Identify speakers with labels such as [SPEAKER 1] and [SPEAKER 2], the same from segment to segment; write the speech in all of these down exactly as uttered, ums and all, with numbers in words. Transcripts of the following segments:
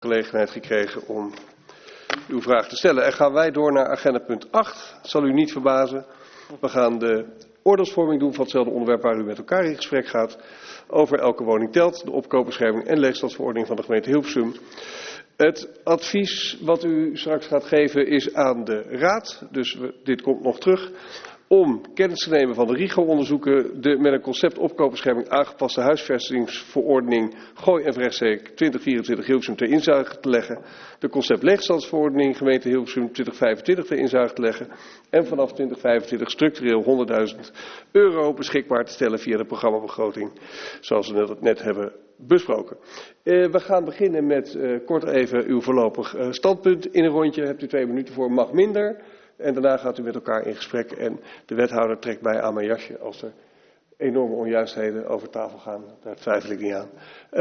[SPEAKER 1] gelegenheid gekregen om uw vraag te stellen. En gaan wij door naar agenda punt acht. Dat zal u niet verbazen. We gaan de oordeelsvorming doen van hetzelfde onderwerp waar u met elkaar in gesprek gaat. Over elke woning telt, de opkoopbescherming en leegstandsverordening van de gemeente Hilversum. Het advies wat u straks gaat geven is aan de Raad. Dus we, dit komt nog terug. Om kennis te nemen van de RIGO-onderzoeken, de met een concept opkoopbescherming aangepaste huisvestingsverordening Gooi en Vrechtstreek twintig vierentwintig Hilversum ter inzage te leggen. De concept leegstandsverordening gemeente Hilversum twintig vijfentwintig ter inzage te leggen. En vanaf twintig vijfentwintig structureel honderdduizend euro beschikbaar te stellen via de programmabegroting. Zoals we het net hebben besproken. Uh, we gaan beginnen met uh, kort even uw voorlopig uh, standpunt in een rondje. Hebt u twee minuten voor, mag minder. En daarna gaat u met elkaar in gesprek en de wethouder trekt mij aan mijn jasje als er enorme onjuistheden over tafel gaan. Daar twijfel ik niet aan.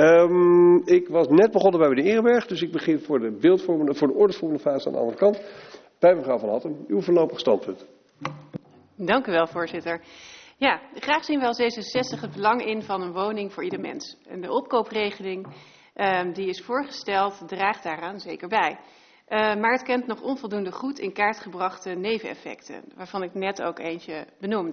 [SPEAKER 1] Um, ik was net begonnen bij meneer Eerenberg, dus ik begin voor de beeldvormende, voor de ordesvormende fase aan de andere kant. Bij mevrouw Van Hattem, uw voorlopig standpunt.
[SPEAKER 2] Dank u wel, voorzitter. Ja, graag zien we als D zesenzestig het belang in van een woning voor ieder mens. En de opkoopregeling um, die is voorgesteld draagt daaraan zeker bij. Uh, maar het kent nog onvoldoende goed in kaart gebrachte neveneffecten, waarvan ik net ook eentje benoemde.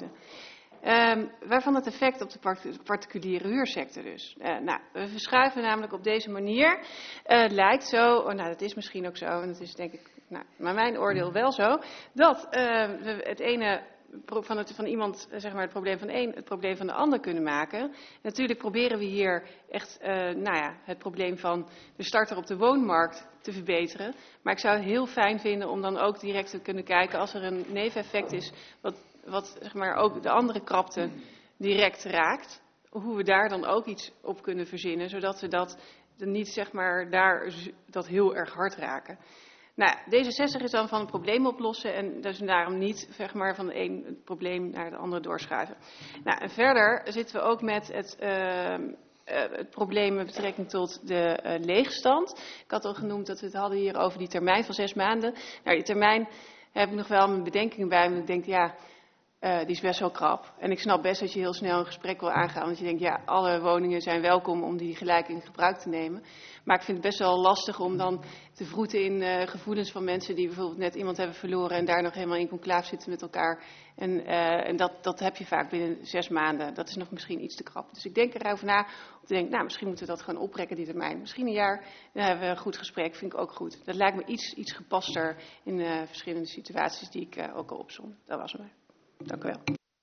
[SPEAKER 2] Um, waarvan het effect op de particuliere huursector dus. Uh, nou, we verschuiven namelijk op deze manier. Uh, het lijkt zo, oh, nou dat is misschien ook zo, en dat is denk ik, nou, maar mijn oordeel wel zo, dat uh, we het ene van, het, van iemand, zeg maar, het probleem van de een, het probleem van de ander kunnen maken. Natuurlijk proberen we hier echt, uh, nou ja, het probleem van de starter op de woonmarkt te verbeteren. Maar ik zou het heel fijn vinden om dan ook direct te kunnen kijken als er een neveneffect is wat, wat zeg maar ook de andere krapte direct raakt. Hoe we daar dan ook iets op kunnen verzinnen, zodat we dat niet zeg maar daar dat heel erg hard raken. Nou, D zesenzestig is dan van een probleem oplossen en dus daarom niet zeg maar, van het een probleem naar het andere doorschuiven. Nou, en verder zitten we ook met het, uh, uh, het probleem met betrekking tot de uh, leegstand. Ik had al genoemd dat we het hadden hier over die termijn van zes maanden. Nou, die termijn heb ik nog wel mijn bedenkingen bij, want ik denk ja, uh, die is best wel krap. En ik snap best dat je heel snel een gesprek wil aangaan, want je denkt ja, alle woningen zijn welkom om die gelijk in gebruik te nemen. Maar ik vind het best wel lastig om dan te vroeten in uh, gevoelens van mensen die bijvoorbeeld net iemand hebben verloren en daar nog helemaal in conclaaf zitten met elkaar. En, uh, en dat, dat heb je vaak binnen zes maanden. Dat is nog misschien iets te krap. Dus ik denk erover na om te denken, nou misschien moeten we dat gewoon oprekken die termijn. Misschien een jaar, dan hebben we een goed gesprek, vind ik ook goed. Dat lijkt me iets, iets gepaster in uh, verschillende situaties die ik uh, ook al opzom. Dat was mij. Dank u wel.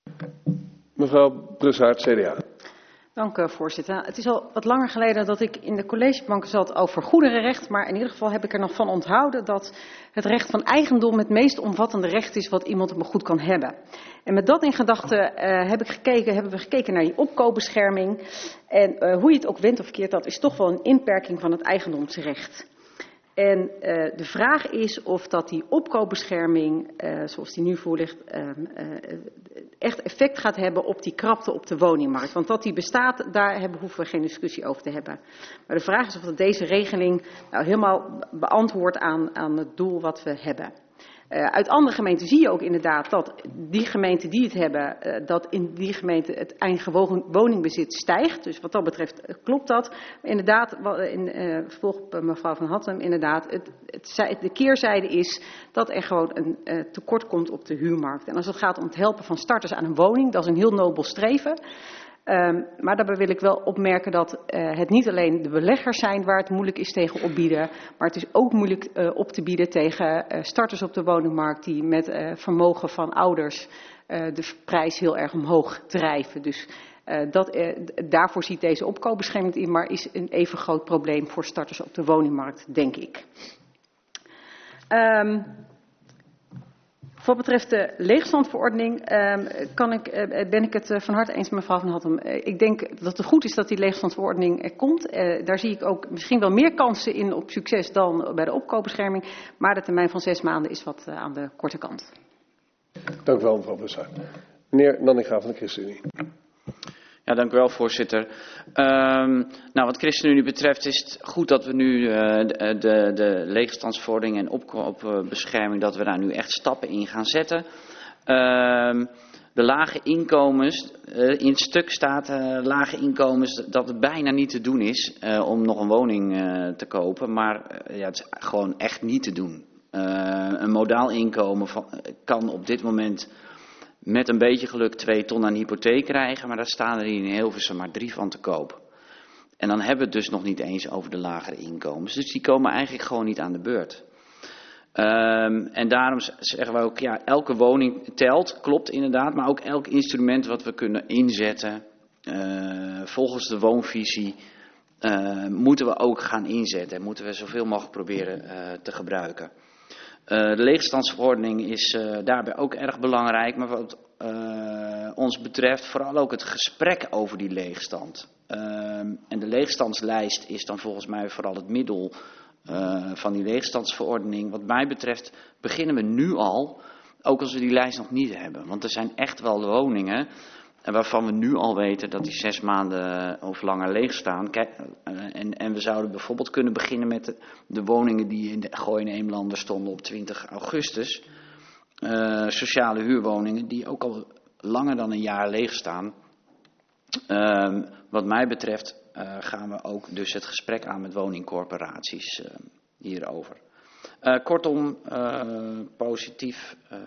[SPEAKER 1] Mevrouw Brussaert, C D A.
[SPEAKER 3] Dank u, voorzitter. Het is al wat langer geleden dat ik in de collegebanken zat over goederenrecht, maar in ieder geval heb ik er nog van onthouden dat het recht van eigendom het meest omvattende recht is wat iemand op een goed kan hebben. En met dat in gedachten uh, heb ik gekeken, hebben we gekeken naar die opkoopbescherming. En uh, hoe je het ook wendt of keert, dat is toch wel een inperking van het eigendomsrecht. En uh, de vraag is of dat die opkoopbescherming, uh, zoals die nu voor ligt, uh, uh, echt effect gaat hebben op die krapte op de woningmarkt. Want dat die bestaat, daar hebben, hoeven we geen discussie over te hebben. Maar de vraag is of dat deze regeling nou helemaal beantwoordt aan, aan het doel wat we hebben. Uh, uit andere gemeenten zie je ook inderdaad dat die gemeenten die het hebben, uh, dat in die gemeente het eigen woningbezit stijgt. Dus wat dat betreft uh, klopt dat. Maar inderdaad, in uh, vervolg op uh, mevrouw Van Hattem, inderdaad, het, het, de keerzijde is dat er gewoon een uh, tekort komt op de huurmarkt. En als het gaat om het helpen van starters aan een woning, dat is een heel nobel streven. Um, maar daarbij wil ik wel opmerken dat uh, het niet alleen de beleggers zijn waar het moeilijk is tegen opbieden, maar het is ook moeilijk uh, op te bieden tegen uh, starters op de woningmarkt die met uh, vermogen van ouders uh, de prijs heel erg omhoog drijven. Dus uh, dat, uh, daarvoor ziet deze opkoopbescherming in, maar is een even groot probleem voor starters op de woningmarkt, denk ik. Um, Wat betreft de leegstandverordening uh, kan ik, uh, ben ik het uh, van harte eens met mevrouw Van Hattem. Uh, ik denk dat het goed is dat die leegstandverordening er komt. Uh, daar zie ik ook misschien wel meer kansen in op succes dan bij de opkoopbescherming. Maar de termijn van zes maanden is wat uh, aan de korte kant.
[SPEAKER 1] Dank u wel, mevrouw Brussaert. Meneer Nanninga van de ChristenUnie.
[SPEAKER 4] Ja, dank u wel, voorzitter. Um, nou, wat ChristenUnie betreft is het goed dat we nu uh, de, de, de leegstandsverordening en opkoopbescherming, dat we daar nu echt stappen in gaan zetten. Um, de lage inkomens, uh, in het stuk staat uh, lage inkomens dat het bijna niet te doen is uh, om nog een woning uh, te kopen. Maar uh, ja, het is gewoon echt niet te doen. Uh, een modaal inkomen van, kan op dit moment met een beetje geluk twee ton aan hypotheek krijgen. Maar daar staan er hier in Hilversum maar drie van te koop. En dan hebben we het dus nog niet eens over de lagere inkomens. Dus die komen eigenlijk gewoon niet aan de beurt. Um, en daarom zeggen we ook, ja, elke woning telt, klopt inderdaad, maar ook elk instrument wat we kunnen inzetten, uh, volgens de woonvisie, uh, moeten we ook gaan inzetten en moeten we zoveel mogelijk proberen uh, te gebruiken. Uh, de leegstandsverordening is uh, daarbij ook erg belangrijk, maar wat uh, ons betreft vooral ook het gesprek over die leegstand. Uh, en de leegstandslijst is dan volgens mij vooral het middel Uh, van die leegstandsverordening. Wat mij betreft beginnen we nu al, ook als we die lijst nog niet hebben. Want er zijn echt wel woningen waarvan we nu al weten dat die zes maanden of langer leeg staan. Kijk, uh, en, en we zouden bijvoorbeeld kunnen beginnen met de, de woningen die in de Gooi en Eemlanden stonden op twintig augustus. Uh, sociale huurwoningen die ook al langer dan een jaar leeg staan. Uh, wat mij betreft Uh, gaan we ook dus het gesprek aan met woningcorporaties uh, hierover. Uh, kortom, uh, positief uh,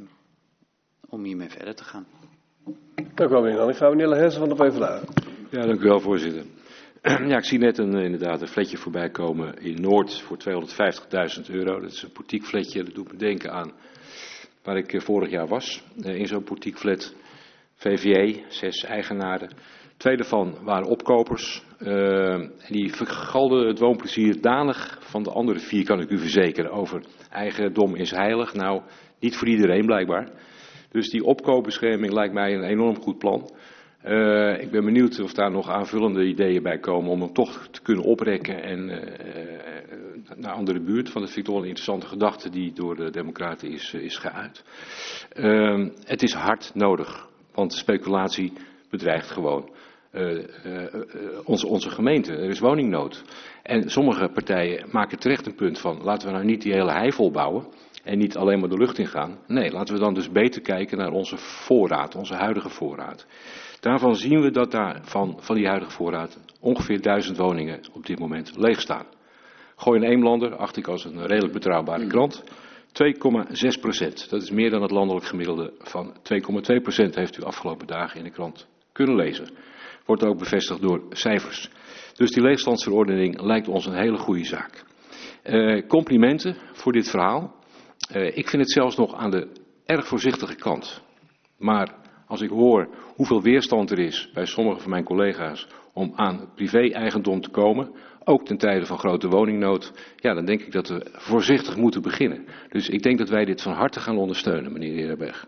[SPEAKER 4] om hiermee verder te gaan.
[SPEAKER 1] Dank u wel, meneer Nanninga. Meneer Lehersen van de PvdA.
[SPEAKER 5] Ja, dank u wel, voorzitter. Ja, ik zie net een, inderdaad een flatje voorbij komen in Noord voor tweehonderdvijftigduizend euro. Dat is een portiek flatje, dat doet me denken aan waar ik uh, vorig jaar was. Uh, in zo'n portiek flat, V V E, zes eigenaren. Twee daarvan waren opkopers. Uh, die vergalden het woonplezier danig van de andere vier, kan ik u verzekeren. Over eigendom is heilig. Nou, niet voor iedereen blijkbaar. Dus die opkoopbescherming lijkt mij een enorm goed plan. Uh, ik ben benieuwd of daar nog aanvullende ideeën bij komen om hem toch te kunnen oprekken en uh, uh, naar andere buurt. Want dat vind ik toch wel een interessante gedachte die door de democraten is, uh, is geuit. Uh, het is hard nodig, want de speculatie bedreigt gewoon uh, uh, uh, onze, onze gemeente. Er is woningnood. En sommige partijen maken terecht een punt van, laten we nou niet die hele hei vol bouwen en niet alleen maar de lucht in gaan. Nee, laten we dan dus beter kijken naar onze voorraad, onze huidige voorraad. Daarvan zien we dat daar van, van die huidige voorraad ongeveer duizend woningen op dit moment leeg staan. Gooi en Eemlander, acht ik als een redelijk betrouwbare krant, twee komma zes procent. Dat is meer dan het landelijk gemiddelde van twee komma twee procent heeft u afgelopen dagen in de krant kunnen lezen. Wordt ook bevestigd door cijfers. Dus die leegstandsverordening lijkt ons een hele goede zaak. Uh, complimenten voor dit verhaal. Uh, ik vind het zelfs nog aan de erg voorzichtige kant. Maar als ik hoor hoeveel weerstand er is bij sommige van mijn collega's om aan privé-eigendom te komen, ook ten tijde van grote woningnood, ja, dan denk ik dat we voorzichtig moeten beginnen. Dus ik denk dat wij dit van harte gaan ondersteunen, meneer Herenberg.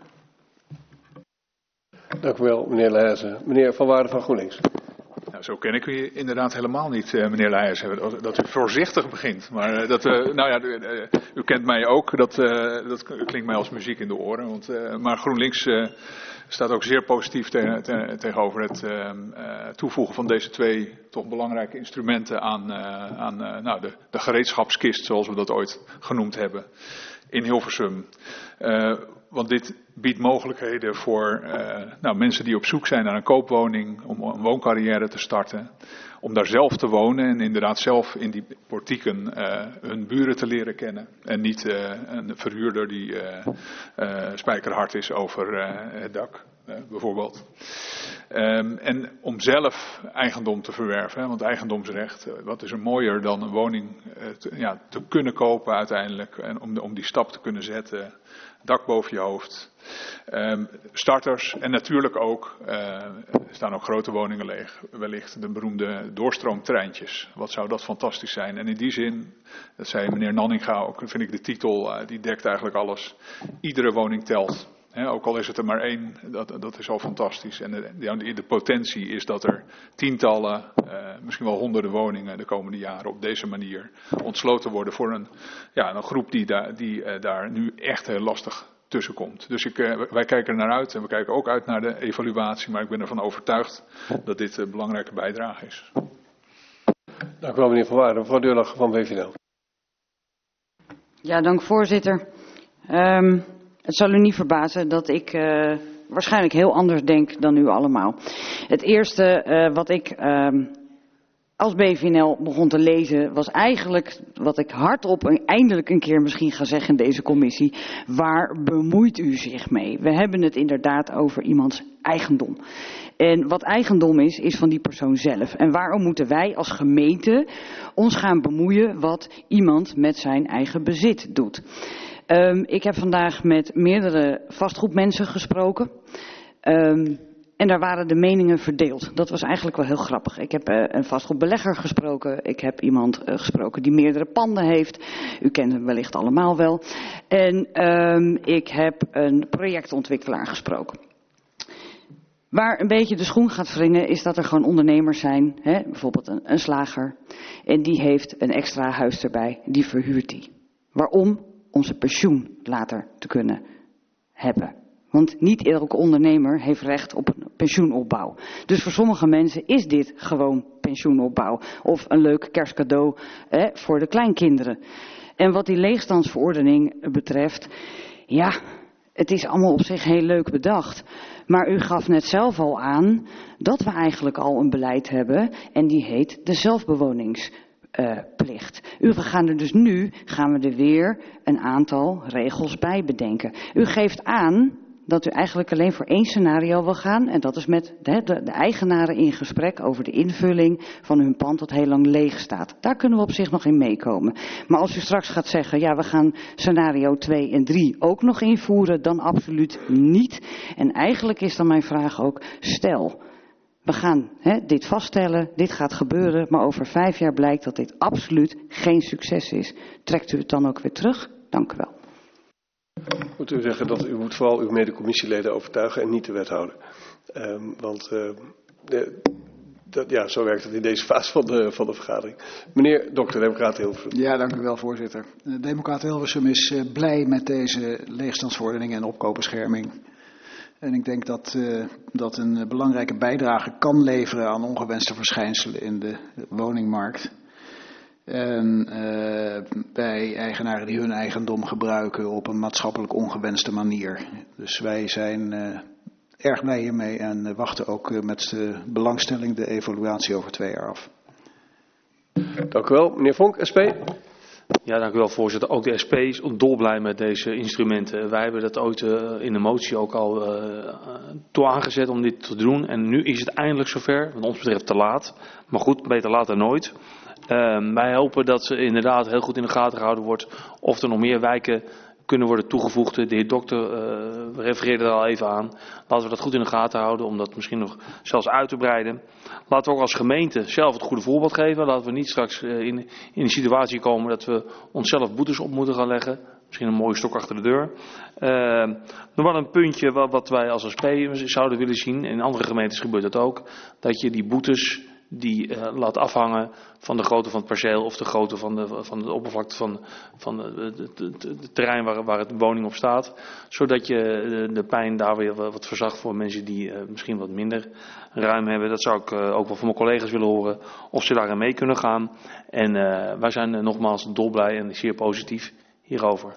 [SPEAKER 1] Dank u wel, meneer Lehersen. Meneer Van Waarden van GroenLinks.
[SPEAKER 6] Nou, zo ken ik u inderdaad helemaal niet, uh, meneer Lehersen, dat u voorzichtig begint. Maar uh, dat, uh, nou ja, uh, u kent mij ook, dat, uh, dat klinkt mij als muziek in de oren. Want, uh, maar GroenLinks uh, staat ook zeer positief te, te, tegenover het uh, uh, toevoegen van deze twee toch belangrijke instrumenten aan, uh, aan uh, nou, de, de gereedschapskist, zoals we dat ooit genoemd hebben, in Hilversum. Uh, Want dit biedt mogelijkheden voor uh, nou, mensen die op zoek zijn naar een koopwoning, om een wooncarrière te starten. Om daar zelf te wonen en inderdaad zelf in die portieken uh, hun buren te leren kennen. En niet uh, een verhuurder die uh, uh, spijkerhard is over uh, het dak, uh, bijvoorbeeld. Um, en om zelf eigendom te verwerven, hè, want eigendomsrecht, uh, wat is er mooier dan een woning uh, te, ja, te kunnen kopen uiteindelijk. En om, de, om die stap te kunnen zetten. Dak boven je hoofd, um, starters en natuurlijk ook, uh, er staan ook grote woningen leeg, wellicht de beroemde doorstroomtreintjes. Wat zou dat fantastisch zijn. En in die zin, dat zei meneer Nanninga ook, vind ik de titel, uh, die dekt eigenlijk alles. Iedere woning telt. He, ook al is het er maar één, dat, dat is al fantastisch. En de, de potentie is dat er tientallen, uh, misschien wel honderden woningen de komende jaren op deze manier ontsloten worden voor een, ja, een groep die, da, die uh, daar nu echt heel lastig tussen komt. Dus ik, uh, wij kijken er naar uit en we kijken ook uit naar de evaluatie, maar ik ben ervan overtuigd dat dit een belangrijke bijdrage is.
[SPEAKER 1] Dank u wel, meneer Van Waarden. Mevrouw Deurlag van V V L.
[SPEAKER 7] Ja, dank voorzitter. Um, Het zal u niet verbazen dat ik uh, waarschijnlijk heel anders denk dan u allemaal. Het eerste uh, wat ik uh, als B V N L begon te lezen was eigenlijk wat ik hardop en eindelijk een keer misschien ga zeggen in deze commissie. Waar bemoeit u zich mee? We hebben het inderdaad over iemands eigendom. En wat eigendom is, is van die persoon zelf. En waarom moeten wij als gemeente ons gaan bemoeien wat iemand met zijn eigen bezit doet? Um, ik heb vandaag met meerdere vastgoedmensen gesproken. Um, en daar waren de meningen verdeeld. Dat was eigenlijk wel heel grappig. Ik heb uh, een vastgoedbelegger gesproken. Ik heb iemand uh, gesproken die meerdere panden heeft. U kent hem wellicht allemaal wel. En um, ik heb een projectontwikkelaar gesproken. Waar een beetje de schoen gaat wringen is dat er gewoon ondernemers zijn. Hè, bijvoorbeeld een, een slager. En die heeft een extra huis erbij. Die verhuurt die. Waarom? Om zijn pensioen later te kunnen hebben. Want niet elke ondernemer heeft recht op een pensioenopbouw. Dus voor sommige mensen is dit gewoon pensioenopbouw. Of een leuk kerstcadeau hè, voor de kleinkinderen. En wat die leegstandsverordening betreft, ja, het is allemaal op zich heel leuk bedacht. Maar u gaf net zelf al aan dat we eigenlijk al een beleid hebben en die heet de zelfbewoningsplicht. Uh, u, we gaan er dus nu, gaan we er weer een aantal regels bij bedenken. U geeft aan dat u eigenlijk alleen voor één scenario wil gaan. En dat is met de, de, de eigenaren in gesprek over de invulling van hun pand dat heel lang leeg staat. Daar kunnen we op zich nog in meekomen. Maar als u straks gaat zeggen, ja we gaan scenario twee en drie ook nog invoeren, dan absoluut niet. En eigenlijk is dan mijn vraag ook, stel, we gaan hè, dit vaststellen, dit gaat gebeuren, maar over vijf jaar blijkt dat dit absoluut geen succes is. Trekt u het dan ook weer terug? Dank u wel.
[SPEAKER 1] Moet u zeggen dat u moet vooral uw mede-commissieleden overtuigen en niet de wethouder. Um, want uh, de, dat, ja, zo werkt het in deze fase van de, van de vergadering. Meneer Dokter, Democraat Hilversum.
[SPEAKER 8] Ja, dank u wel, voorzitter. De Democraat Hilversum is uh, blij met deze leegstandsverordening en opkoopbescherming. En ik denk dat uh, dat een belangrijke bijdrage kan leveren aan ongewenste verschijnselen in de woningmarkt. En uh, bij eigenaren die hun eigendom gebruiken op een maatschappelijk ongewenste manier. Dus wij zijn uh, erg blij hiermee en uh, wachten ook uh, met uh, belangstelling de evaluatie over twee jaar af.
[SPEAKER 1] Dank u wel. Meneer Vonk, S P.
[SPEAKER 9] Ja, dank u wel, voorzitter. Ook de S P is dolblij met deze instrumenten. Wij hebben dat ooit uh, in de motie ook al uh, toe aangezet om dit te doen. En nu is het eindelijk zover, wat ons betreft te laat. Maar goed, beter laat dan nooit. Uh, wij hopen dat ze inderdaad heel goed in de gaten gehouden wordt of er nog meer wijken kunnen worden toegevoegd. De heer Dokter uh, refereerde er al even aan. Laten we dat goed in de gaten houden om dat misschien nog zelfs uit te breiden. Laten we ook als gemeente zelf het goede voorbeeld geven. Laten we niet straks uh, in, in de situatie komen dat we onszelf boetes op moeten gaan leggen. Misschien een mooie stok achter de deur. Uh, nog wel een puntje wat, wat wij als S P zouden willen zien. In andere gemeentes gebeurt dat ook. Dat je die boetes die uh, laat afhangen van de grootte van het perceel of de grootte van de, van de oppervlakte van, van het terrein waar, waar het woning op staat. Zodat je de, de pijn daar weer wat verzacht voor mensen die uh, misschien wat minder ruim hebben. Dat zou ik uh, ook wel van mijn collega's willen horen of ze daarin mee kunnen gaan. En uh, wij zijn uh, nogmaals dolblij en zeer positief hierover.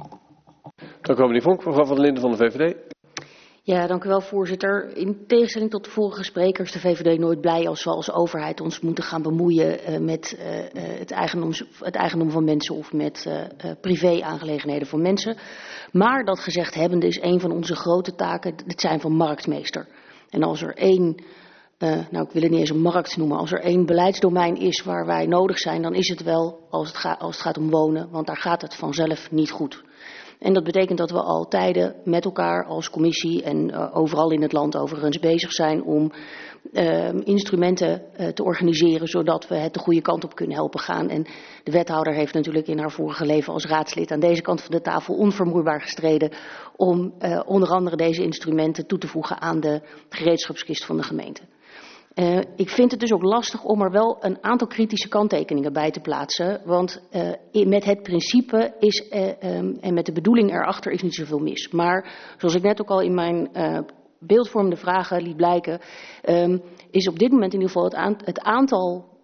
[SPEAKER 1] Dank u wel, meneer Vonk. Mevrouw van der Linden van de V V D.
[SPEAKER 10] Ja, dank u wel, voorzitter. In tegenstelling tot de vorige sprekers, de V V D nooit blij als we als overheid ons moeten gaan bemoeien uh, met uh, het, eigendoms, het eigendom van mensen of met uh, uh, privé-aangelegenheden van mensen. Maar dat gezegd hebbende is een van onze grote taken het zijn van marktmeester. En als er één, uh, nou ik wil het niet eens een markt noemen, als er één beleidsdomein is waar wij nodig zijn, dan is het wel als het, ga, als het gaat om wonen, want daar gaat het vanzelf niet goed. En dat betekent dat we al tijden met elkaar als commissie en uh, overal in het land overigens bezig zijn om uh, instrumenten uh, te organiseren zodat we het de goede kant op kunnen helpen gaan. En de wethouder heeft natuurlijk in haar vorige leven als raadslid aan deze kant van de tafel onvermoeibaar gestreden om uh, onder andere deze instrumenten toe te voegen aan de gereedschapskist van de gemeente. Uh, ik vind het dus ook lastig om er wel een aantal kritische kanttekeningen bij te plaatsen. Want uh, met het principe is, uh, um, en met de bedoeling erachter is niet zoveel mis. Maar zoals ik net ook al in mijn uh, beeldvormende vragen liet blijken, um, is op dit moment in ieder geval het, aant het aantal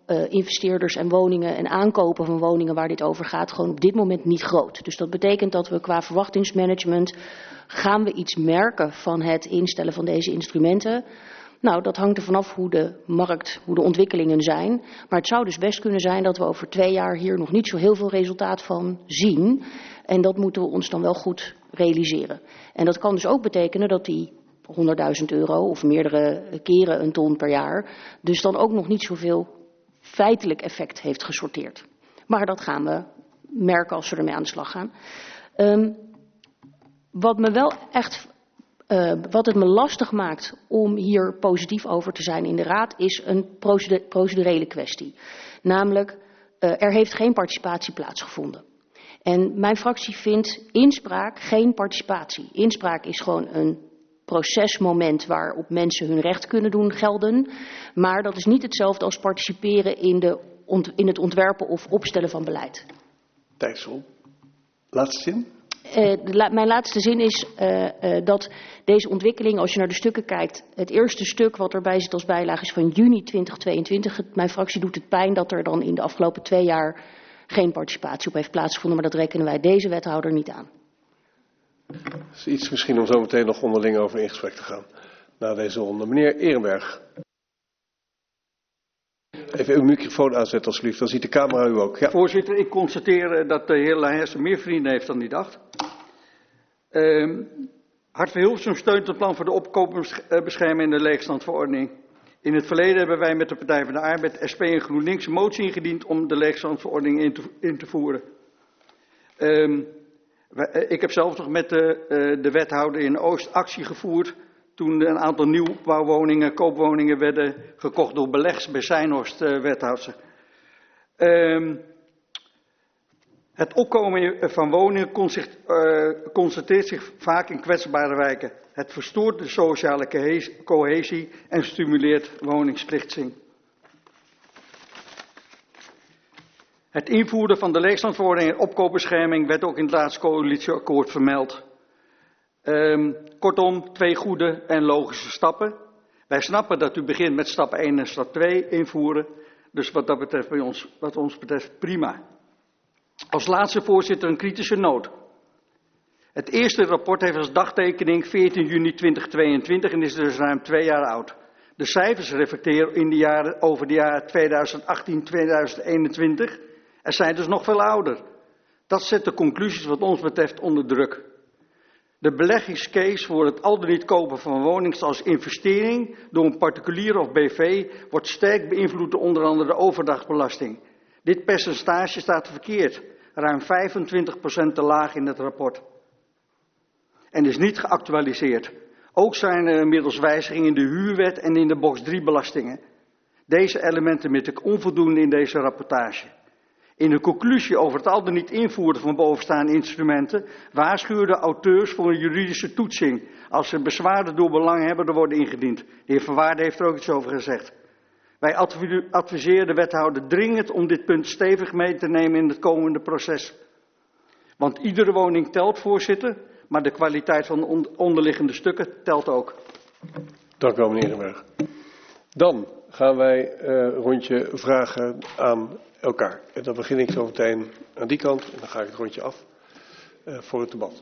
[SPEAKER 10] uh, investeerders en woningen en aankopen van woningen waar dit over gaat gewoon op dit moment niet groot. Dus dat betekent dat we qua verwachtingsmanagement gaan we iets merken van het instellen van deze instrumenten. Nou, dat hangt er vanaf hoe de markt, hoe de ontwikkelingen zijn. Maar het zou dus best kunnen zijn dat we over twee jaar hier nog niet zo heel veel resultaat van zien. En dat moeten we ons dan wel goed realiseren. En dat kan dus ook betekenen dat die honderdduizend euro of meerdere keren een ton per jaar dus dan ook nog niet zoveel feitelijk effect heeft gesorteerd. Maar dat gaan we merken als we ermee aan de slag gaan. Um, wat me wel echt... Uh, wat het me lastig maakt om hier positief over te zijn in de Raad is een procedure, procedurele kwestie. Namelijk, uh, er heeft geen participatie plaatsgevonden. En mijn fractie vindt inspraak geen participatie. Inspraak is gewoon een procesmoment waarop mensen hun recht kunnen doen gelden. Maar dat is niet hetzelfde als participeren in, de ont, in het ontwerpen of opstellen van beleid.
[SPEAKER 1] Dijssel, laatste zin.
[SPEAKER 10] Uh, la, mijn laatste zin is uh, uh, dat deze ontwikkeling, als je naar de stukken kijkt, het eerste stuk wat erbij zit als bijlage is van juni tweeduizend tweeëntwintig. Het, mijn fractie doet het pijn dat er dan in de afgelopen twee jaar geen participatie op heeft plaatsgevonden, maar dat rekenen wij deze wethouder niet aan.
[SPEAKER 1] Dat is iets misschien om zo meteen nog onderling over in gesprek te gaan. Na deze ronde. Meneer Ehrenberg. Even uw microfoon aanzetten alsjeblieft, dan ziet de camera u ook. Ja.
[SPEAKER 11] Voorzitter, ik constateer dat de heer Laherse meer vrienden heeft dan hij dacht. Uh, Hart voor Hilversum steunt het plan voor de opkoopbescherming en de leegstandverordening. In het verleden hebben wij met de Partij van de Arbeid, S P en GroenLinks een motie ingediend om de leegstandverordening in te, in te voeren. Uh, wij, ik heb zelf nog met de, uh, de wethouder in Oost actie gevoerd toen een aantal nieuwbouwwoningen, koopwoningen werden gekocht door beleggers bij Seinhorst uh, wethouder. Uh, het opkomen van woningen constateert zich vaak in kwetsbare wijken. Het verstoort de sociale cohesie en stimuleert woningsplitsing. Het invoeren van de leegstandverordening en opkoopbescherming werd ook in het laatste coalitieakkoord vermeld. Um, kortom, twee goede en logische stappen. Wij snappen dat u begint met stap één en stap twee invoeren. Dus wat dat betreft, bij ons, wat ons betreft, prima. Als laatste, voorzitter, een kritische noot. Het eerste rapport heeft als dagtekening veertien juni tweeduizend tweeëntwintig en is dus ruim twee jaar oud. De cijfers reflecteren in de jaren, over de jaren tweeduizend achttien tot tweeduizend eenentwintig en zijn dus nog veel ouder. Dat zet de conclusies wat ons betreft onder druk. De beleggingscase voor het al dan niet kopen van woningen als investering door een particulier of B V wordt sterk beïnvloed door onder andere de overdrachtbelasting. Dit percentage staat verkeerd, ruim vijfentwintig procent te laag in het rapport. En is niet geactualiseerd. Ook zijn er inmiddels wijzigingen in de huurwet en in de box drie belastingen. Deze elementen vind ik onvoldoende in deze rapportage. In de conclusie over het al dan niet invoeren van bovenstaande instrumenten waarschuwen de auteurs voor een juridische toetsing als er bezwaren door belanghebbenden worden ingediend. De heer Van Waarden heeft er ook iets over gezegd. Wij adviseren de wethouder dringend om dit punt stevig mee te nemen in het komende proces. Want iedere woning telt, voorzitter, maar de kwaliteit van de onderliggende stukken telt ook.
[SPEAKER 1] Dank u wel, meneer Ehrenberg. Dan gaan wij een uh, rondje vragen aan elkaar. En dan begin ik zo meteen aan die kant en dan ga ik het rondje af uh, voor het debat.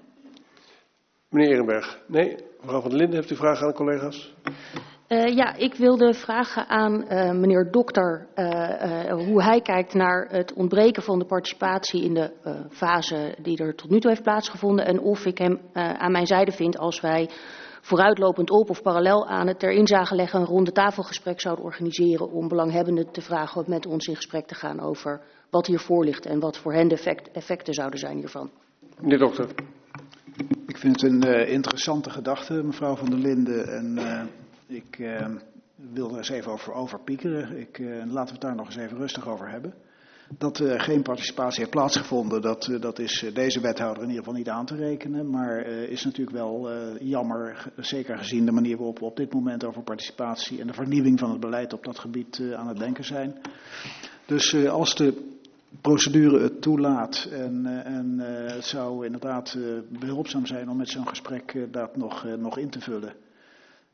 [SPEAKER 1] Meneer Ehrenberg, nee, mevrouw van der Linden, heeft u vragen aan de collega's?
[SPEAKER 10] Uh, ja, ik wilde vragen aan uh, meneer Dokter uh, uh, hoe hij kijkt naar het ontbreken van de participatie in de uh, fase die er tot nu toe heeft plaatsgevonden. En of ik hem uh, aan mijn zijde vind als wij vooruitlopend op of parallel aan het ter inzage leggen een ronde tafelgesprek zouden organiseren om belanghebbenden te vragen om met ons in gesprek te gaan over wat hiervoor ligt en wat voor hen de effect, effecten zouden zijn hiervan.
[SPEAKER 1] Meneer Dokter.
[SPEAKER 8] Ik vind het een uh, interessante gedachte, mevrouw van der Linden. En uh, ik uh, wil er eens even over, over piekeren. Ik, uh, laten we het daar nog eens even rustig over hebben. Dat er uh, geen participatie heeft plaatsgevonden, dat, uh, dat is uh, deze wethouder in ieder geval niet aan te rekenen. Maar uh, is natuurlijk wel uh, jammer, zeker gezien de manier waarop we op dit moment over participatie en de vernieuwing van het beleid op dat gebied uh, aan het denken zijn. Dus uh, als de procedure het toelaat en, uh, en uh, het zou inderdaad uh, behulpzaam zijn om met zo'n gesprek uh, dat nog, uh, nog in te vullen.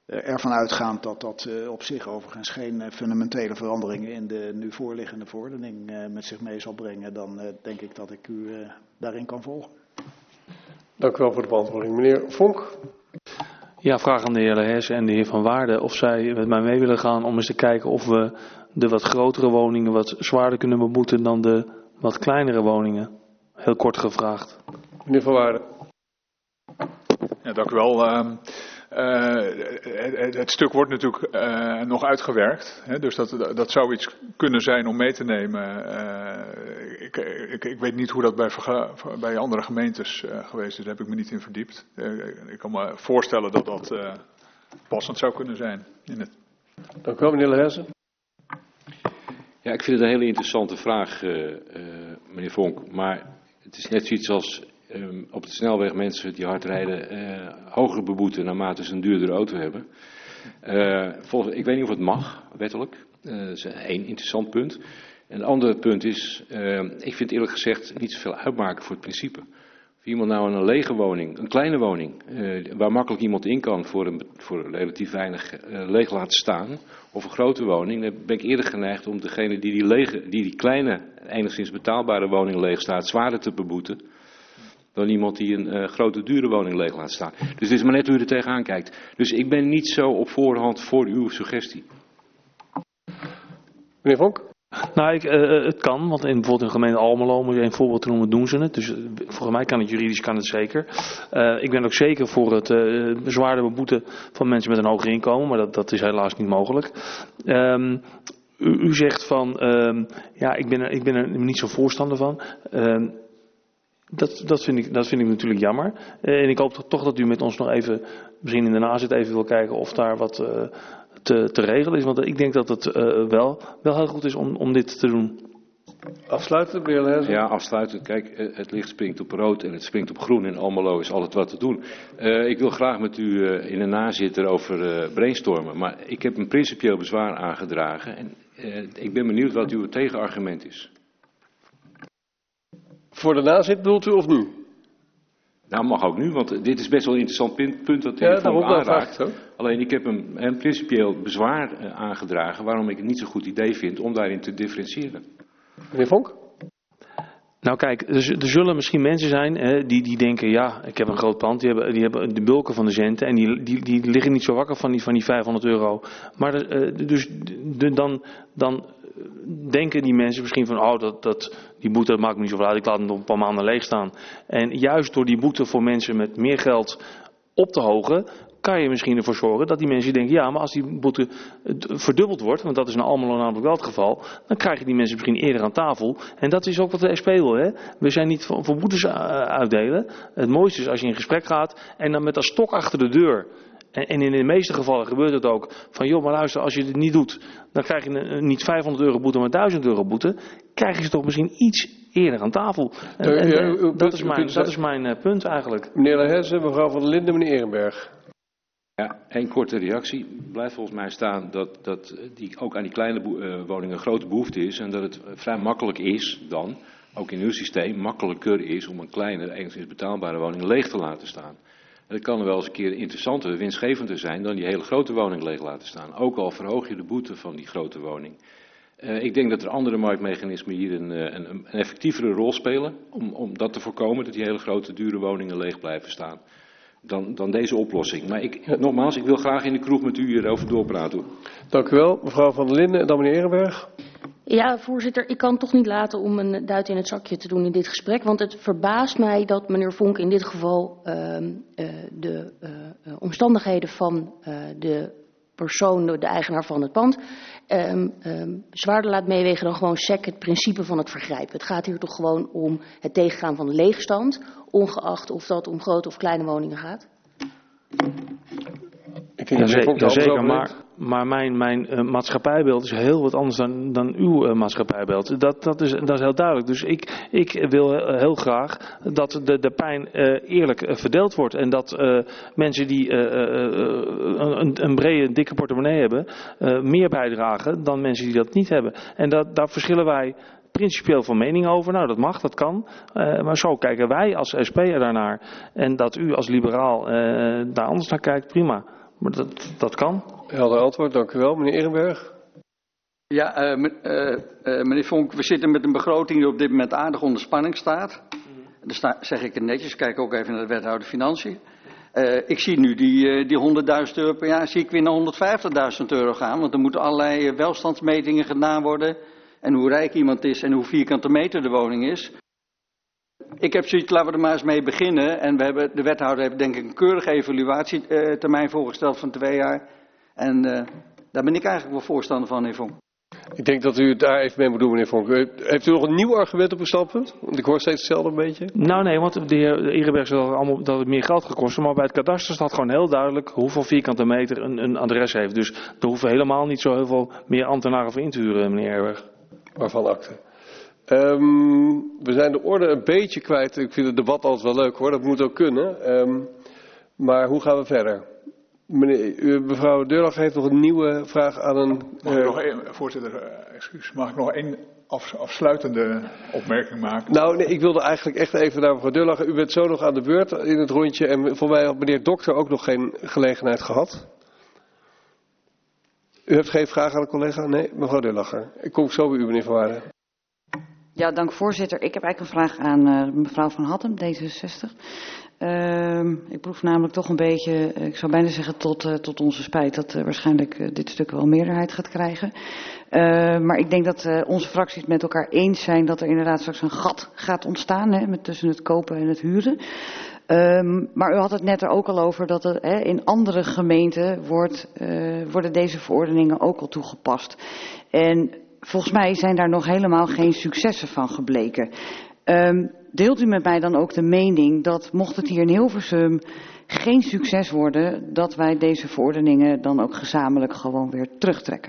[SPEAKER 8] Uh, ervan uitgaand dat dat uh, op zich overigens geen uh, fundamentele veranderingen in de nu voorliggende verordening uh, met zich mee zal brengen, dan uh, denk ik dat ik u uh, daarin kan volgen.
[SPEAKER 1] Dank u wel voor de beantwoording. Meneer Vonk.
[SPEAKER 9] Ja, vraag aan de heer Lehers en de heer Van Waarden of zij met mij mee willen gaan om eens te kijken of we de wat grotere woningen wat zwaarder kunnen beboeten dan de wat kleinere woningen. Heel kort gevraagd.
[SPEAKER 1] Meneer Van Waarden.
[SPEAKER 6] Ja, dank u wel. Uh, uh, het, het stuk wordt natuurlijk uh, nog uitgewerkt. Hè, dus dat, dat zou iets kunnen zijn om mee te nemen. Uh, ik, ik, ik weet niet hoe dat bij, bij andere gemeentes uh, geweest is. Daar heb ik me niet in verdiept. Uh, ik kan me voorstellen dat dat uh, passend zou kunnen zijn. In het...
[SPEAKER 1] Dank u wel, meneer Lehersen.
[SPEAKER 5] Ja, ik vind het een hele interessante vraag, uh, uh, meneer Vonk. Maar het is net zoiets als um, op de snelweg mensen die hard rijden uh, hoger beboeten naarmate ze een duurdere auto hebben. Uh, volgens, ik weet niet of het mag, wettelijk. Uh, dat is één interessant punt. En een ander punt is, uh, ik vind eerlijk gezegd niet zoveel uitmaken voor het principe. Of iemand nou een lege woning, een kleine woning, uh, waar makkelijk iemand in kan voor, een, voor relatief weinig uh, leeg laten staan, of een grote woning, dan ben ik eerder geneigd om degene die die, lege, die die kleine, enigszins betaalbare woning leeg staat, zwaarder te beboeten, dan iemand die een uh, grote, dure woning leeg laat staan. Dus het is maar net hoe je er tegenaan kijkt. Dus ik ben niet zo op voorhand voor uw suggestie.
[SPEAKER 1] Meneer Vonk?
[SPEAKER 9] Nou, ik, uh, het kan, want in, bijvoorbeeld in de gemeente Almelo, om een voorbeeld te noemen, doen ze het. Dus uh, volgens mij kan het juridisch, kan het zeker. Uh, ik ben ook zeker voor het uh, zwaarder beboeten van mensen met een hoger inkomen, maar dat, dat is helaas niet mogelijk. Um, u, u zegt van, um, ja, ik ben, er, ik ben er niet zo voorstander van. Um, dat, dat, vind ik, dat vind ik natuurlijk jammer. Uh, en ik hoop toch dat u met ons nog even, misschien in de nazit even wil kijken of daar wat... Uh, Te, te regelen is, want ik denk dat het uh, wel, wel heel goed is om, om dit te doen.
[SPEAKER 1] Afsluiten, meneer Lehersen?
[SPEAKER 5] Ja, afsluiten. Kijk, het licht springt op rood en het springt op groen. In Almelo is altijd wat te doen. Uh, ik wil graag met u uh, in een nazit erover uh, brainstormen. Maar ik heb een principieel bezwaar aangedragen. En uh, ik ben benieuwd wat uw tegenargument is.
[SPEAKER 1] Voor de nazit bedoelt u of nu?
[SPEAKER 5] Nou, mag ook nu, want dit is best wel een interessant punt, punt dat u
[SPEAKER 1] ja,
[SPEAKER 5] van aanraakt.
[SPEAKER 1] Ook.
[SPEAKER 5] Alleen ik heb een, een principieel bezwaar uh, aangedragen waarom ik het niet zo'n goed idee vind om daarin te differentiëren.
[SPEAKER 1] Meneer Vonk?
[SPEAKER 9] Nou kijk, er, er zullen misschien mensen zijn hè, die, die denken, ja, ik heb een groot pand, die hebben, die hebben de bulken van de centen en die, die, die liggen niet zo wakker van die, van die vijfhonderd euro. Maar de, uh, dus de, dan, dan denken die mensen misschien van, oh, dat, dat, die boete dat maakt me niet zoveel uit, ik laat hem nog een paar maanden leeg staan. En juist door die boete voor mensen met meer geld op te hogen, kan je misschien ervoor zorgen dat die mensen denken, ja, maar als die boete verdubbeld wordt, want dat is in Almelo namelijk wel het geval, dan krijg je die mensen misschien eerder aan tafel. En dat is ook wat de S P wil, hè. We zijn niet voor, voor boetes uitdelen. Het mooiste is als je in gesprek gaat en dan met een stok achter de deur. En, en in de meeste gevallen gebeurt het ook van, joh, maar luister, als je dit niet doet, dan krijg je een, niet vijfhonderd euro boete, maar duizend euro boete. Krijg je ze toch misschien iets eerder aan tafel. En, en, ja, u, u, dat, is mijn, dat is mijn uh, punt eigenlijk.
[SPEAKER 1] Meneer Lehersen, mevrouw van der Linden, meneer Ehrenberg.
[SPEAKER 5] Ja, één korte reactie. Blijft volgens mij staan dat, dat die, ook aan die kleine uh, woningen grote behoefte is. En dat het vrij makkelijk is dan, ook in uw systeem, makkelijker is om een kleine, enigszins betaalbare woning leeg te laten staan. En dat kan er wel eens een keer interessanter, winstgevender zijn dan die hele grote woning leeg laten staan. Ook al verhoog je de boete van die grote woning. Uh, ik denk dat er andere marktmechanismen hier een, een, een effectievere rol spelen om, om dat te voorkomen, dat die hele grote dure woningen leeg blijven staan. Dan, dan deze oplossing. Maar ik, nogmaals, ik wil graag in de kroeg met u hierover doorpraten.
[SPEAKER 1] Dank u wel, mevrouw van der Linden en dan meneer Ehrenberg.
[SPEAKER 10] Ja, voorzitter, ik kan toch niet laten om een duit in het zakje te doen in dit gesprek. Want het verbaast mij dat meneer Vonk in dit geval uh, uh, de uh, omstandigheden van uh, de persoon, de eigenaar van het pand, um, um, zwaarder laat meewegen dan gewoon sec het principe van het vergrijp. Het gaat hier toch gewoon om het tegengaan van de leegstand, ongeacht of dat om grote of kleine woningen gaat?
[SPEAKER 1] Ik vind
[SPEAKER 9] ja, zeker, ja, zeker maar, maar mijn, mijn uh, maatschappijbeeld is heel wat anders dan, dan uw uh, maatschappijbeeld. Dat, dat, is, dat is heel duidelijk. Dus ik, ik wil uh, heel graag dat de, de pijn uh, eerlijk uh, verdeeld wordt. En dat uh, mensen die uh, uh, een, een brede, dikke portemonnee hebben, uh, meer bijdragen dan mensen die dat niet hebben. En dat, daar verschillen wij principieel van mening over. Nou, dat mag, dat kan. Uh, maar zo kijken wij als S P er daarnaar. En dat u als liberaal uh, daar anders naar kijkt, prima. Maar dat, dat kan.
[SPEAKER 1] Helder antwoord, dank u wel. Meneer Ehrenberg.
[SPEAKER 11] Ja, uh, uh, uh, meneer Vonk, we zitten met een begroting die op dit moment aardig onder spanning staat. Dan sta, zeg ik het netjes, kijk ook even naar de wethouder Financiën. Uh, ik zie nu die, uh, die honderdduizend euro per jaar, zie ik weer naar honderdvijftigduizend euro gaan. Want er moeten allerlei uh, welstandsmetingen gedaan worden. En hoe rijk iemand is en hoe vierkante meter de woning is. Ik heb zoiets, laten we er maar eens mee beginnen. En we hebben, de wethouder heeft denk ik een keurige evaluatietermijn voorgesteld van twee jaar. En uh, daar ben ik eigenlijk wel voorstander van, meneer Vonk.
[SPEAKER 1] Ik denk dat u het daar even mee moet doen, meneer Vonk. Heeft u nog een nieuw argument op uw standpunt? Want ik hoor steeds hetzelfde een beetje.
[SPEAKER 9] Nou nee, want de heer Ehrenberg zei dat het, allemaal, dat het meer geld gaat kosten. Maar bij het kadaster staat gewoon heel duidelijk hoeveel vierkante meter een, een adres heeft. Dus er hoeven helemaal niet zo heel veel meer ambtenaren voor in te huren, meneer Ehrenberg.
[SPEAKER 1] Waarvan akte. Um, we zijn de orde een beetje kwijt. Ik vind het debat altijd wel leuk hoor, dat moet ook kunnen. Um, maar hoe gaan we verder? Meneer, u, mevrouw Deurlag heeft nog een nieuwe vraag aan een...
[SPEAKER 6] Mag ik nog één, voorzitter, uh, excuus, mag ik nog één af, afsluitende opmerking maken?
[SPEAKER 1] Nou, nee, ik wilde eigenlijk echt even naar mevrouw Deurlag. U bent zo nog aan de beurt in het rondje. En voor mij had meneer Dokter ook nog geen gelegenheid gehad. U heeft geen vraag aan de collega? Nee, mevrouw Deurlacher. Ik kom zo bij u, meneer Van Waarden.
[SPEAKER 7] Ja, dank voorzitter. Ik heb eigenlijk een vraag aan uh, mevrouw Van Hattem, D zesenzestig. Uh, ik proef namelijk toch een beetje, ik zou bijna zeggen tot, uh, tot onze spijt, dat uh, waarschijnlijk uh, dit stuk wel meerderheid gaat krijgen. Uh, maar ik denk dat uh, onze fracties het met elkaar eens zijn dat er inderdaad straks een gat gaat ontstaan hè, met tussen het kopen en het huren. Um, maar u had het net er ook al over dat er, hè, in andere gemeenten wordt, uh, worden deze verordeningen ook al toegepast. En volgens mij zijn daar nog helemaal geen successen van gebleken. Um, deelt u met mij dan ook de mening dat mocht het hier in Hilversum geen succes worden, dat wij deze verordeningen dan ook gezamenlijk gewoon weer terugtrekken?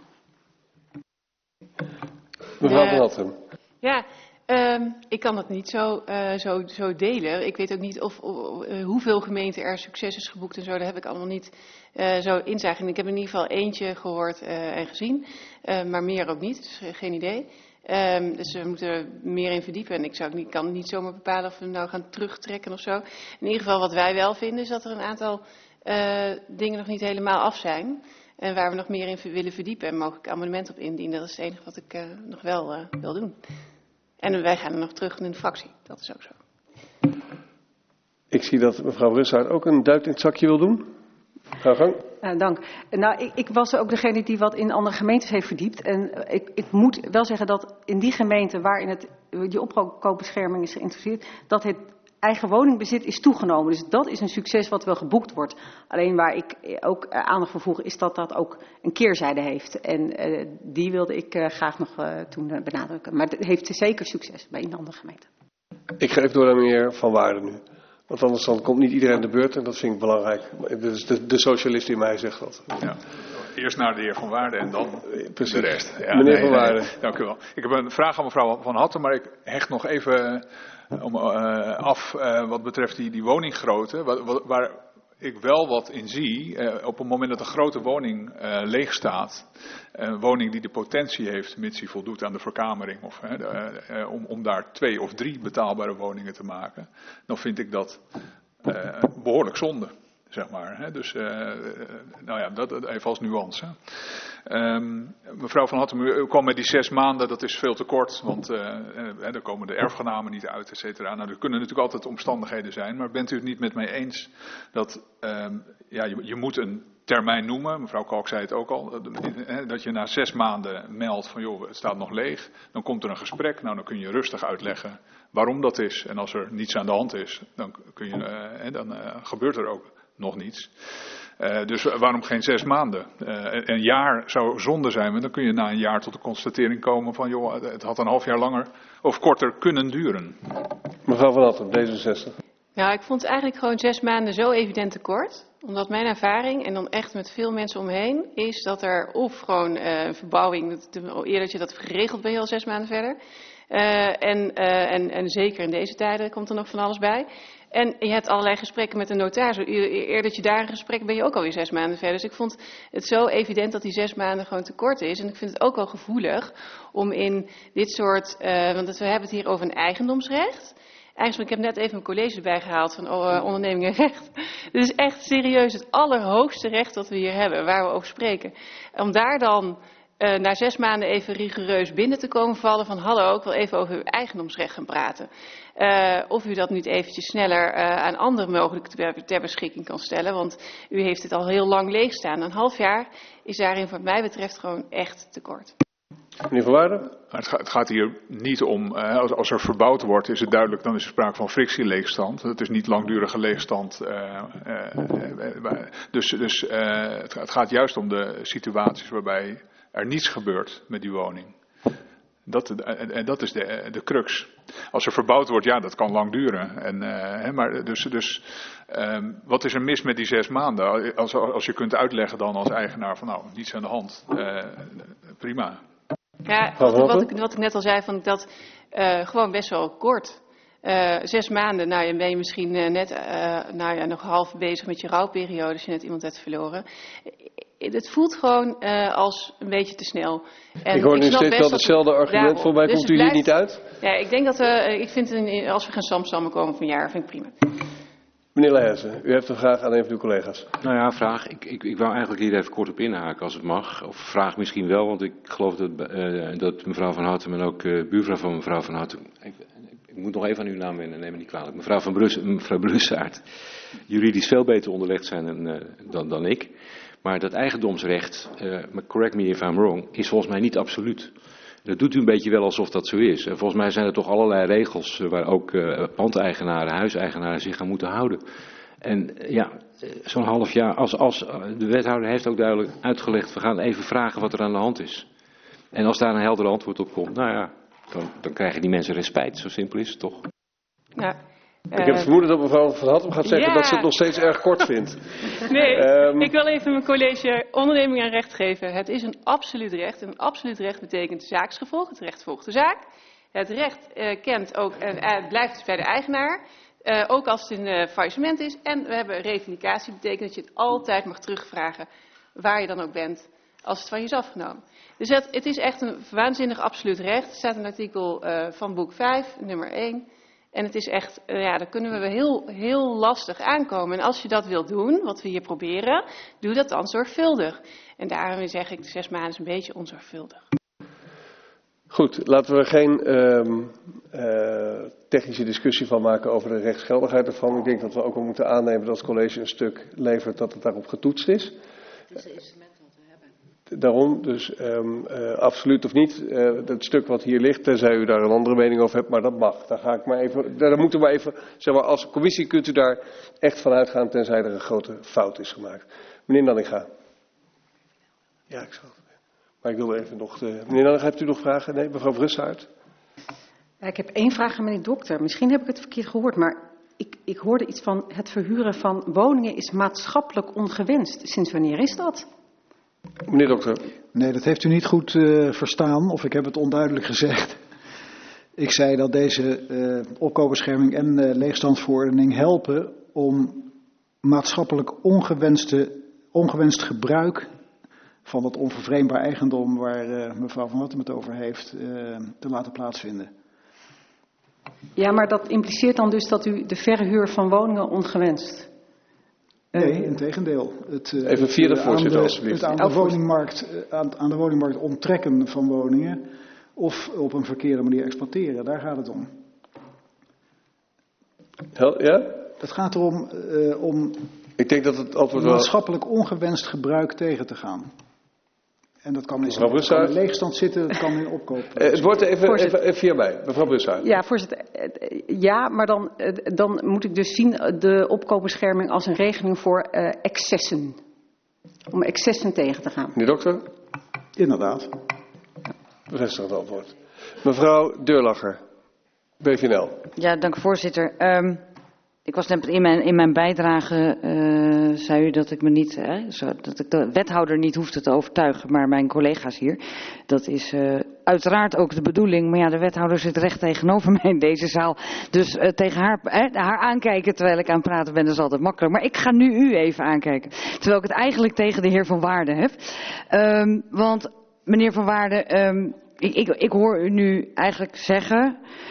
[SPEAKER 1] Mevrouw Van Hattem.
[SPEAKER 2] Ja, um, ik kan dat niet zo, uh, zo, zo delen. Ik weet ook niet of, of uh, hoeveel gemeenten er succes is geboekt en zo. Daar heb ik allemaal niet uh, zo inzage in. Ik heb in ieder geval eentje gehoord uh, en gezien, uh, maar meer ook niet. Dus uh, geen idee. Um, dus we moeten er meer in verdiepen. En ik zou niet, kan niet zomaar bepalen of we hem nou gaan terugtrekken of zo. In ieder geval wat wij wel vinden is dat er een aantal uh, dingen nog niet helemaal af zijn. En waar we nog meer in willen verdiepen en mogelijk amendement op indienen. Dat is het enige wat ik uh, nog wel uh, wil doen. En wij gaan er nog terug in de fractie. Dat is ook zo.
[SPEAKER 1] Ik zie dat mevrouw Russaert ook een duit in het zakje wil doen. Ga gang.
[SPEAKER 3] Uh, dank. Nou, ik, ik was ook degene die wat in andere gemeentes heeft verdiept. En uh, ik, ik moet wel zeggen dat in die gemeenten waarin het, die opkoopbescherming is geïntroduceerd, dat het eigen woningbezit is toegenomen. Dus dat is een succes wat wel geboekt wordt. Alleen waar ik ook uh, aandacht voor voeg is dat dat ook een keerzijde heeft. En uh, die wilde ik uh, graag nog uh, toen uh, benadrukken. Maar het heeft zeker succes bij een andere gemeente.
[SPEAKER 1] Ik geef door naar meneer Van Waarden nu. Want anders dan komt niet iedereen de beurt en dat vind ik belangrijk. Dus de, de socialist in mij zegt dat.
[SPEAKER 6] Ja. Eerst naar de heer Van Waarden en dan Precies. de rest. Ja,
[SPEAKER 1] meneer
[SPEAKER 6] nee,
[SPEAKER 1] Van Waarden.
[SPEAKER 6] Nee, dank u wel. Ik heb een vraag aan mevrouw Van Hattem, maar ik hecht nog even om, uh, af uh, wat betreft die, die woninggrootte. Waar, waar ik wel wat in zie, uh, op het moment dat een grote woning uh, leeg staat, een woning die de potentie heeft, mits die voldoet aan de verkamering, of, uh, uh, uh, om, om daar twee of drie betaalbare woningen te maken, dan vind ik dat uh, behoorlijk zonde. Zeg maar, hè. Dus, uh, nou ja, dat even als nuance. Um, mevrouw Van Hattem, u kwam met die zes maanden, dat is veel te kort, want uh, uh, er komen de erfgenamen niet uit, et cetera. Nou, er kunnen natuurlijk altijd omstandigheden zijn, maar bent u het niet met mij eens dat um, ja, je, je moet een termijn noemen, mevrouw Kalk zei het ook al, dat je na zes maanden meldt van joh, het staat nog leeg, dan komt er een gesprek, nou dan kun je rustig uitleggen waarom dat is. En als er niets aan de hand is, dan, kun je, uh, dan uh, gebeurt er ook nog niets. Uh, dus waarom geen zes maanden? Uh, een jaar zou zonde zijn, want dan kun je na een jaar tot de constatering komen van joh, het had een half jaar langer of korter kunnen duren.
[SPEAKER 1] Mevrouw Van Hattem, D zesenzestig.
[SPEAKER 2] Nou, ik vond eigenlijk gewoon zes maanden zo evident te kort. Omdat mijn ervaring, en dan echt met veel mensen omheen, is dat er of gewoon uh, een verbouwing, eerder dat je dat geregeld ben je al zes maanden verder. Uh, en, uh, en, en zeker in deze tijden komt er nog van alles bij. En je hebt allerlei gesprekken met een notaris. Eer dat je daar een gesprek ben je ook alweer zes maanden verder. Dus ik vond het zo evident dat die zes maanden gewoon te kort is. En ik vind het ook wel gevoelig om in dit soort, uh, want we hebben het hier over een eigendomsrecht. Eigenlijk, ik heb net even een college erbij gehaald van uh, onderneming en recht. Dit is echt serieus het allerhoogste recht dat we hier hebben, waar we over spreken. Om daar dan uh, na zes maanden even rigoureus binnen te komen vallen van hallo, ik wil even over uw eigendomsrecht gaan praten. Uh, of u dat niet eventjes sneller uh, aan anderen mogelijk ter, ter beschikking kan stellen. Want u heeft het al heel lang leeg staan. Een half jaar is daarin wat mij betreft gewoon echt te kort.
[SPEAKER 1] Meneer Van Waarden?
[SPEAKER 6] Het gaat, het gaat hier niet om, uh, als, als er verbouwd wordt, is het duidelijk, dan is er sprake van frictieleegstand. Het is niet langdurige leegstand. Uh, uh, uh, dus dus uh, het, het gaat juist om de situaties waarbij er niets gebeurt met die woning. Dat, en, en dat is de, de crux. Als er verbouwd wordt, ja, dat kan lang duren. En, uh, hè, maar dus, dus um, wat is er mis met die zes maanden? Als, als je kunt uitleggen dan als eigenaar van nou, niets aan de hand. Uh, prima.
[SPEAKER 2] Ja, wat, wat, ik, wat ik net al zei, vond ik dat uh, gewoon best wel kort. Uh, zes maanden, nou je ben je misschien uh, net uh, nou ja, nog half bezig met je rouwperiode als je net iemand hebt verloren. Het voelt gewoon uh, als een beetje te snel. En
[SPEAKER 1] ik hoor nu steeds wel hetzelfde argument, voor mij dus komt u blijft, hier niet uit.
[SPEAKER 2] Ja, ik denk dat we, ik vind een, als we gaan samstammen komen van een jaar, vind ik prima.
[SPEAKER 1] Meneer Leijzen, u heeft een vraag aan een van uw collega's.
[SPEAKER 5] Nou ja, vraag. Ik, ik, ik wou eigenlijk hier even kort op inhaken als het mag. Of vraag misschien wel, want ik geloof dat, uh, dat mevrouw Van Hattem en ook uh, buurvrouw van mevrouw Van Hattem... Ik, ik moet nog even aan uw naam wennen, neem me niet kwalijk. Mevrouw van Brus, mevrouw Brussaert, juridisch veel beter onderlegd zijn dan, uh, dan, dan ik. Maar dat eigendomsrecht, uh, correct me if I'm wrong, is volgens mij niet absoluut. Dat doet u een beetje wel alsof dat zo is. En volgens mij zijn er toch allerlei regels waar ook uh, pandeigenaren, huiseigenaren zich aan moeten houden. En uh, ja, zo'n half jaar, als, als uh, de wethouder heeft ook duidelijk uitgelegd, we gaan even vragen wat er aan de hand is. En als daar een helder antwoord op komt, nou ja, dan, dan krijgen die mensen respijt. Zo simpel is het toch?
[SPEAKER 2] Ja.
[SPEAKER 1] Ik heb het vermoeden dat mevrouw Van Hattem gaat zeggen
[SPEAKER 2] ja.
[SPEAKER 1] dat ze het nog steeds erg kort vindt.
[SPEAKER 2] Nee,
[SPEAKER 1] um,
[SPEAKER 2] ik wil even mijn college onderneming en recht geven. Het is een absoluut recht. En een absoluut recht betekent zaaksgevolg. Het recht volgt de zaak. Het recht uh, kent ook en uh, blijft dus bij de eigenaar. Uh, ook als het een uh, faillissement is. En we hebben revindicatie. Dat betekent dat je het altijd mag terugvragen waar je dan ook bent als het van je is afgenomen. Dus het, het is echt een waanzinnig absoluut recht. Er staat een artikel uh, van boek vijf, nummer één. En het is echt, uh, ja, daar kunnen we heel, heel lastig aankomen. En als je dat wilt doen, wat we hier proberen, doe dat dan zorgvuldig. En daarom zeg ik, de zes maanden is een beetje onzorgvuldig.
[SPEAKER 1] Goed, laten we geen um, uh, technische discussie van maken over de rechtsgeldigheid ervan. Ik denk dat we ook wel moeten aannemen dat het college een stuk levert dat het daarop getoetst is.
[SPEAKER 3] Het is een instrument wat we hebben.
[SPEAKER 1] Daarom, dus um, uh, absoluut of niet, uh, het stuk wat hier ligt, tenzij u daar een andere mening over hebt, maar dat mag. Daar ga ik maar even, daar moeten we maar even, zeg maar, als commissie kunt u daar echt van uitgaan, tenzij er een grote fout is gemaakt. Meneer Nanninga. Ja, ik zal het. Maar ik wilde even nog, de, meneer Nanninga, hebt u nog vragen? Nee, mevrouw Brussaert?
[SPEAKER 3] Ja, ik heb één vraag aan meneer Dokter. Misschien heb ik het verkeerd gehoord, maar ik, ik hoorde iets van het verhuren van woningen is maatschappelijk ongewenst. Sinds wanneer is dat?
[SPEAKER 1] Meneer Dokter.
[SPEAKER 8] Nee, dat heeft u niet goed uh, verstaan, of ik heb het onduidelijk gezegd. Ik zei dat deze uh, opkoopbescherming en uh, leegstandsverordening helpen om maatschappelijk ongewenste, ongewenst gebruik van dat onvervreemdbaar eigendom waar uh, mevrouw Van Hattem het over heeft, uh, te laten plaatsvinden.
[SPEAKER 3] Ja, maar dat impliceert dan dus dat u de verhuur van woningen ongewenst...
[SPEAKER 8] Nee, integendeel. Het, uh,
[SPEAKER 1] Even via de voorzitter,
[SPEAKER 8] aan de,
[SPEAKER 1] alsjeblieft.
[SPEAKER 8] Het aan de, woningmarkt, aan, aan de woningmarkt onttrekken van woningen of op een verkeerde manier exploiteren, daar gaat het om.
[SPEAKER 1] Ja?
[SPEAKER 8] Het gaat erom uh, om
[SPEAKER 1] Ik denk dat het antwoord wel...
[SPEAKER 8] maatschappelijk ongewenst gebruik tegen te gaan. En dat kan in,
[SPEAKER 1] mevrouw
[SPEAKER 8] dat kan in leegstand zitten, dat kan in opkoop.
[SPEAKER 1] Uh, het wordt even, even, even via mij, mevrouw Brussaert.
[SPEAKER 3] Ja, voorzitter. Ja, maar dan, dan moet ik dus zien de opkoopbescherming als een regeling voor uh, excessen. Om excessen tegen te gaan.
[SPEAKER 1] Meneer Dokter?
[SPEAKER 8] Inderdaad.
[SPEAKER 1] Bevestigend antwoord. Mevrouw Deurlacher, B V N L.
[SPEAKER 7] Ja, dank u voorzitter. Um, ik was net in mijn, in mijn bijdrage, uh, zei u dat ik me niet, hè, zo, dat ik de wethouder niet hoefde te overtuigen, maar mijn collega's hier. Dat is uh, uiteraard ook de bedoeling, maar ja, de wethouder zit recht tegenover mij in deze zaal. Dus uh, tegen haar, hè, haar aankijken terwijl ik aan het praten ben, dat is altijd makkelijk. Maar ik ga nu u even aankijken, terwijl ik het eigenlijk tegen de heer Van Waarden heb. Um, want meneer Van Waarden, um, ik, ik, ik hoor u nu eigenlijk zeggen...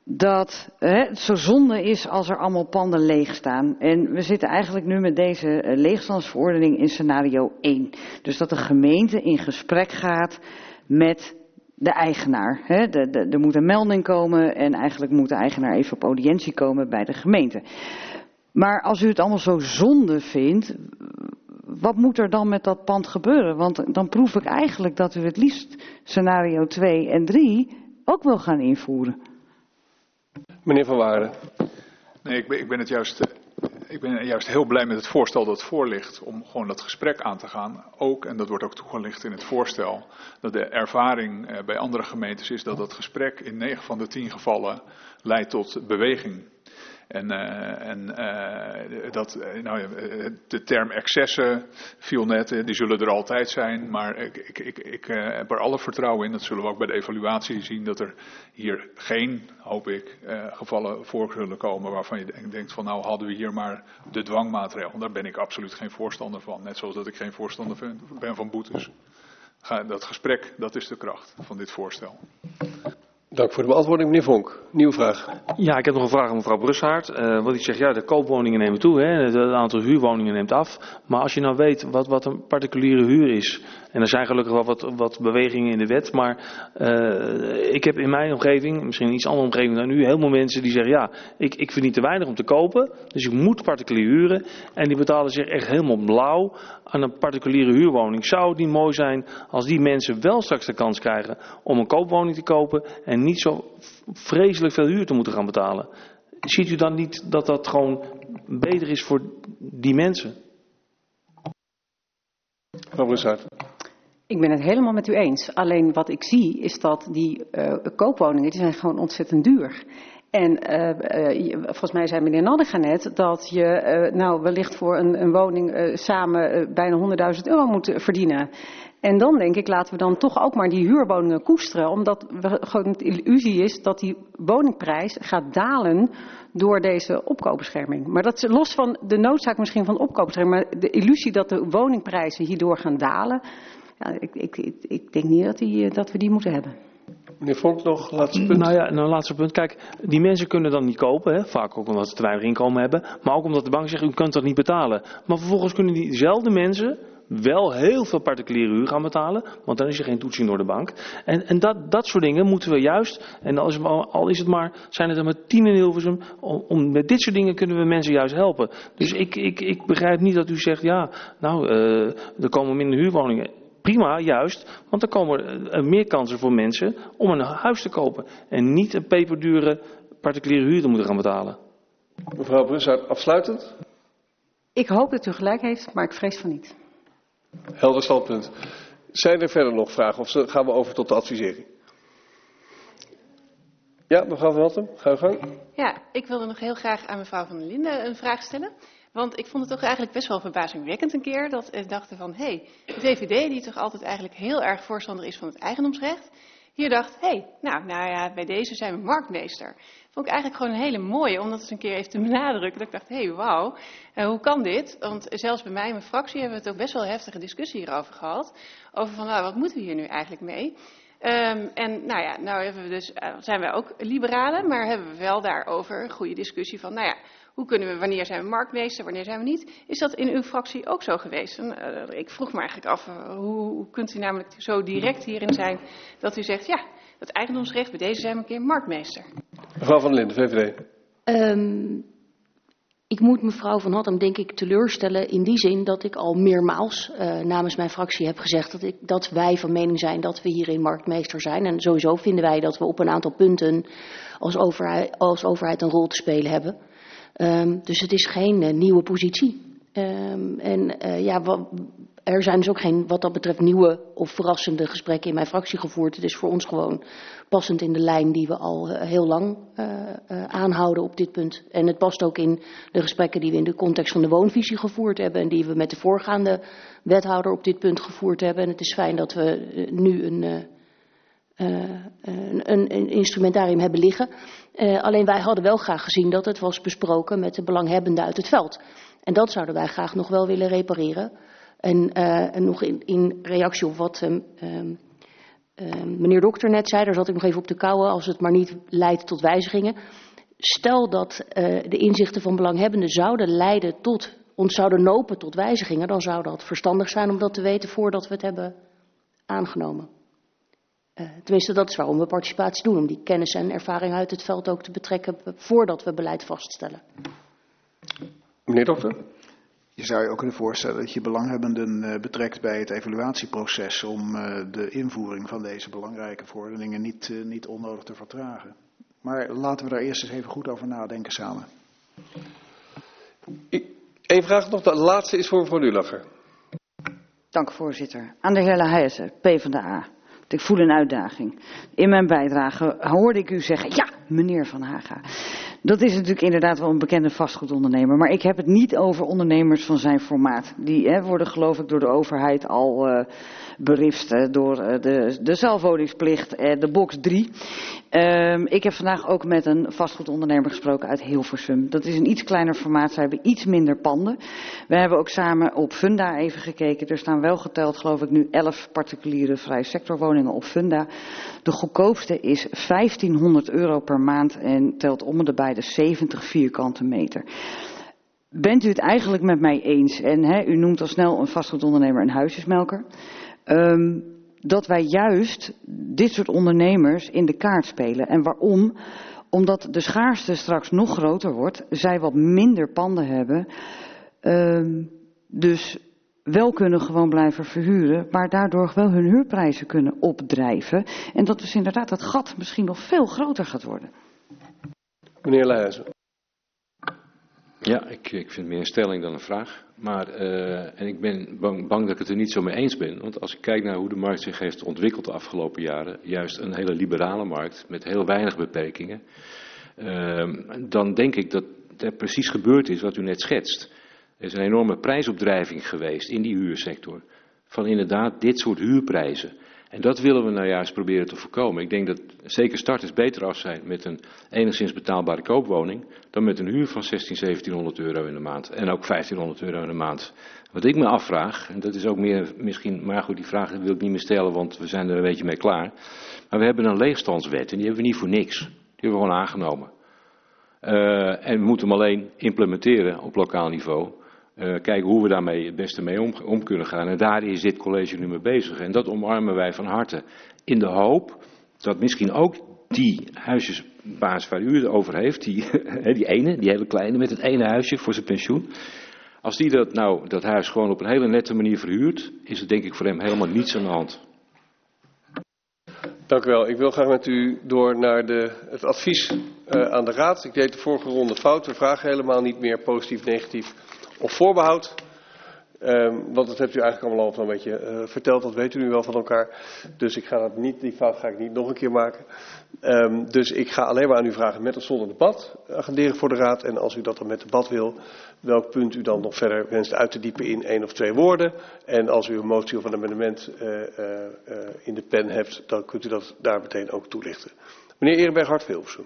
[SPEAKER 7] dat hè, het zo zonde is als er allemaal panden leeg staan. En we zitten eigenlijk nu met deze uh, leegstandsverordening in scenario één. Dus dat de gemeente in gesprek gaat met de eigenaar. Hè. De, de, er moet een melding komen en eigenlijk moet de eigenaar even op audiëntie komen bij de gemeente. Maar als u het allemaal zo zonde vindt, wat moet er dan met dat pand gebeuren? Want dan proef ik eigenlijk dat u het liefst scenario twee en drie ook wil gaan invoeren.
[SPEAKER 1] Meneer Van Waarden.
[SPEAKER 6] Nee, ik ben, ik ben het juist, ik ben juist heel blij met het voorstel dat voor ligt om gewoon dat gesprek aan te gaan. Ook, en dat wordt ook toegelicht in het voorstel, dat de ervaring bij andere gemeentes is dat dat gesprek in negen van de tien gevallen leidt tot beweging. En, uh, en uh, dat, nou ja, de term excessen viel net, die zullen er altijd zijn. Maar ik, ik, ik, ik uh, heb er alle vertrouwen in, dat zullen we ook bij de evaluatie zien, dat er hier geen, hoop ik, uh, gevallen voor zullen komen waarvan je denkt van nou hadden we hier maar de dwangmaatregel. Daar ben ik absoluut geen voorstander van. Net zoals dat ik geen voorstander ben van boetes. Ga, dat gesprek, dat is de kracht van dit voorstel.
[SPEAKER 1] Dank voor de beantwoording, meneer Vonk. Nieuwe vraag.
[SPEAKER 9] Ja, ik heb nog een vraag aan mevrouw Brussaert. Uh, wat ik zeg, ja, de koopwoningen nemen toe, hè, het aantal huurwoningen neemt af. Maar als je nou weet wat, wat een particuliere huur is, en er zijn gelukkig wel wat, wat bewegingen in de wet, maar uh, ik heb in mijn omgeving, misschien een iets andere omgeving dan u, heel veel mensen die zeggen, ja, ik, ik verdien te weinig om te kopen, dus ik moet particulier huren. En die betalen zich echt helemaal blauw aan een particuliere huurwoning. Zou het niet mooi zijn als die mensen wel straks de kans krijgen om een koopwoning te kopen en niet zo vreselijk veel huur te moeten gaan betalen? Ziet u dan niet dat dat gewoon beter is voor die mensen?
[SPEAKER 1] Mevrouw Brussaert.
[SPEAKER 3] Ik ben het helemaal met u eens. Alleen wat ik zie is dat die uh, koopwoningen, die zijn gewoon ontzettend duur. En uh, uh, volgens mij zei meneer Nannega net dat je uh, nou wellicht voor een, een woning uh, samen uh, bijna honderdduizend euro moet verdienen. En dan denk ik, laten we dan toch ook maar die huurwoningen koesteren. Omdat we gewoon de illusie is dat die woningprijs gaat dalen door deze opkoopbescherming. Maar dat is los van de noodzaak misschien van opkoopbescherming. Maar de illusie dat de woningprijzen hierdoor gaan dalen. Ja, ik, ik, ik, ik denk niet dat, die, dat we die moeten hebben.
[SPEAKER 1] Meneer Vonk, nog laatste punt.
[SPEAKER 9] Nou ja, nou laatste punt. Kijk, die mensen kunnen dan niet kopen. Hè? Vaak ook omdat ze te weinig inkomen hebben. Maar ook omdat de bank zegt, u kunt dat niet betalen. Maar vervolgens kunnen diezelfde mensen wel heel veel particuliere huur gaan betalen. Want dan is er geen toetsing door de bank. En, en dat, dat soort dingen moeten we juist, en al is, het, al is het maar, zijn het er maar tien in Hilversum, om, om, met dit soort dingen kunnen we mensen juist helpen. Dus ik, ik, ik begrijp niet dat u zegt, ja, nou, uh, er komen minder huurwoningen. Prima, juist, want dan komen er meer kansen voor mensen om een huis te kopen. En niet een peperdure particuliere huur te moeten gaan betalen.
[SPEAKER 1] Mevrouw Brussaert, afsluitend.
[SPEAKER 3] Ik hoop dat u gelijk heeft, maar ik vrees van niet.
[SPEAKER 1] Helder standpunt. Zijn er verder nog vragen of gaan we over tot de advisering? Ja, mevrouw Van Hattem, ga uw gang.
[SPEAKER 2] Ja, ik wilde nog heel graag aan mevrouw Van der Linden een vraag stellen. Want ik vond het toch eigenlijk best wel verbazingwekkend een keer dat we dachten van, hé, hey, de V V D die toch altijd eigenlijk heel erg voorstander is van het eigendomsrecht, hier dacht, hé, hey, nou, nou ja, bij deze zijn we marktmeester. Vond ik eigenlijk gewoon een hele mooie, om dat eens een keer even te benadrukken. Dat ik dacht, hé, hey, wauw, uh, hoe kan dit? Want zelfs bij mij in mijn fractie hebben we het ook best wel heftige discussie hierover gehad. Over van, nou, wat moeten we hier nu eigenlijk mee? Um, en nou ja, nou hebben we dus, uh, zijn wij ook liberalen, maar hebben we wel daarover een goede discussie van, nou ja, hoe kunnen we, wanneer zijn we marktmeester, wanneer zijn we niet? Is dat in uw fractie ook zo geweest? En, uh, ik vroeg me eigenlijk af, uh, hoe, hoe kunt u namelijk zo direct hierin zijn dat u zegt, ja, dat eigendomsrecht, bij deze zijn we een keer marktmeester.
[SPEAKER 1] Mevrouw Van der Linden, V V D.
[SPEAKER 10] Um, ik moet mevrouw Van Hattem denk ik teleurstellen in die zin dat ik al meermaals uh, namens mijn fractie heb gezegd dat, ik, dat wij van mening zijn dat we hierin marktmeester zijn. En sowieso vinden wij dat we op een aantal punten als overheid, als overheid een rol te spelen hebben. Um, dus het is geen uh, nieuwe positie. Um, en uh, ja, wat, er zijn dus ook geen wat dat betreft nieuwe of verrassende gesprekken in mijn fractie gevoerd. Het is voor ons gewoon passend in de lijn die we al uh, heel lang uh, uh, aanhouden op dit punt. En het past ook in de gesprekken die we in de context van de woonvisie gevoerd hebben en die we met de voorgaande wethouder op dit punt gevoerd hebben. En het is fijn dat we uh, nu een, uh, uh, een, een, een instrumentarium hebben liggen. Uh, alleen wij hadden wel graag gezien dat het was besproken met de belanghebbenden uit het veld. En dat zouden wij graag nog wel willen repareren. En, uh, en nog in, in reactie op wat um, um, uh, meneer Dokter net zei, daar zat ik nog even op te kouwen, als het maar niet leidt tot wijzigingen. Stel dat uh, de inzichten van belanghebbenden zouden leiden tot, ons zouden nopen tot wijzigingen, dan zou dat verstandig zijn om dat te weten voordat we het hebben aangenomen. Uh, tenminste, dat is waarom we participatie doen, om die kennis en ervaring uit het veld ook te betrekken voordat we beleid vaststellen.
[SPEAKER 1] Meneer Dokter?
[SPEAKER 8] Je zou je ook kunnen voorstellen dat je belanghebbenden betrekt bij het evaluatieproces om uh, de invoering van deze belangrijke verordeningen niet, uh, niet onnodig te vertragen. Maar laten we daar eerst eens even goed over nadenken samen.
[SPEAKER 1] Eén vraag nog, de laatste is voor mevrouw Lulacher.
[SPEAKER 7] Dank u, voorzitter. Aan de heer Lahaijse, PvdA. Ik voel een uitdaging. In mijn bijdrage hoorde ik u zeggen, ja, meneer Van Haga. Dat is natuurlijk inderdaad wel een bekende vastgoedondernemer. Maar ik heb het niet over ondernemers van zijn formaat. Die hè, worden geloof ik door de overheid al uh, berift uh, door uh, de, de zelfwoningsplicht, uh, de box drie. Uh, ik heb vandaag ook met een vastgoedondernemer gesproken uit Hilversum. Dat is een iets kleiner formaat. Ze hebben iets minder panden. We hebben ook samen op Funda even gekeken. Er staan wel geteld geloof ik nu elf particuliere vrije sectorwoningen op Funda. De goedkoopste is vijftienhonderd euro per maand en telt om en erbij de zeventig vierkante meter. Bent u het eigenlijk met mij eens, en hè, u noemt al snel een vastgoedondernemer een huisjesmelker, um, dat wij juist dit soort ondernemers in de kaart spelen. En waarom? Omdat de schaarste straks nog groter wordt, zij wat minder panden hebben, um, dus wel kunnen gewoon blijven verhuren, maar daardoor wel hun huurprijzen kunnen opdrijven. En dat dus inderdaad het gat misschien nog veel groter gaat worden.
[SPEAKER 1] Meneer Leijzen.
[SPEAKER 5] Ja, ik, ik vind het meer een stelling dan een vraag. Maar, uh, en ik ben bang, bang dat ik het er niet zo mee eens ben. Want als ik kijk naar hoe de markt zich heeft ontwikkeld de afgelopen jaren, juist een hele liberale markt met heel weinig beperkingen, uh, dan denk ik dat er precies gebeurd is wat u net schetst. Er is een enorme prijsopdrijving geweest in die huursector. Van inderdaad dit soort huurprijzen. En dat willen we nou juist proberen te voorkomen. Ik denk dat zeker starters beter af zijn met een enigszins betaalbare koopwoning dan met een huur van zestienhonderd, zeventienhonderd euro in de maand. En ook vijftienhonderd euro in de maand. Wat ik me afvraag, en dat is ook meer misschien, maar goed, die vraag wil ik niet meer stellen, want we zijn er een beetje mee klaar. Maar we hebben een leegstandswet en die hebben we niet voor niks. Die hebben we gewoon aangenomen. Uh, en we moeten hem alleen implementeren op lokaal niveau. Uh, kijken hoe we daarmee het beste mee om, om kunnen gaan. En daar is dit college nu mee bezig. En dat omarmen wij van harte. In de hoop dat misschien ook die huisjesbaas waar u het over heeft, die, die ene, die hele kleine met het ene huisje voor zijn pensioen. Als die dat, nou, dat huis gewoon op een hele nette manier verhuurt, is er denk ik voor hem helemaal niets aan de hand.
[SPEAKER 1] Dank u wel. Ik wil graag met u door naar de, het advies uh, aan de Raad. Ik deed de vorige ronde fout. We vragen helemaal niet meer positief, negatief of voorbehoud. Um, want dat hebt u eigenlijk allemaal al een beetje uh, verteld. Dat weet u nu wel van elkaar. Dus ik ga dat niet, die fout ga ik niet nog een keer maken. Um, dus ik ga alleen maar aan u vragen met of zonder debat agenderen voor de Raad. En als u dat dan met debat wil, welk punt u dan nog verder wenst uit te diepen in één of twee woorden. En als u een motie of een amendement uh, uh, uh, in de pen hebt, dan kunt u dat daar meteen ook toelichten. Meneer Ehrenberg, Hart Hilversum.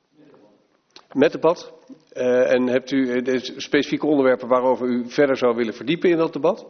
[SPEAKER 1] Met debat. Uh, en hebt u uh, specifieke onderwerpen waarover u verder zou willen verdiepen in dat debat?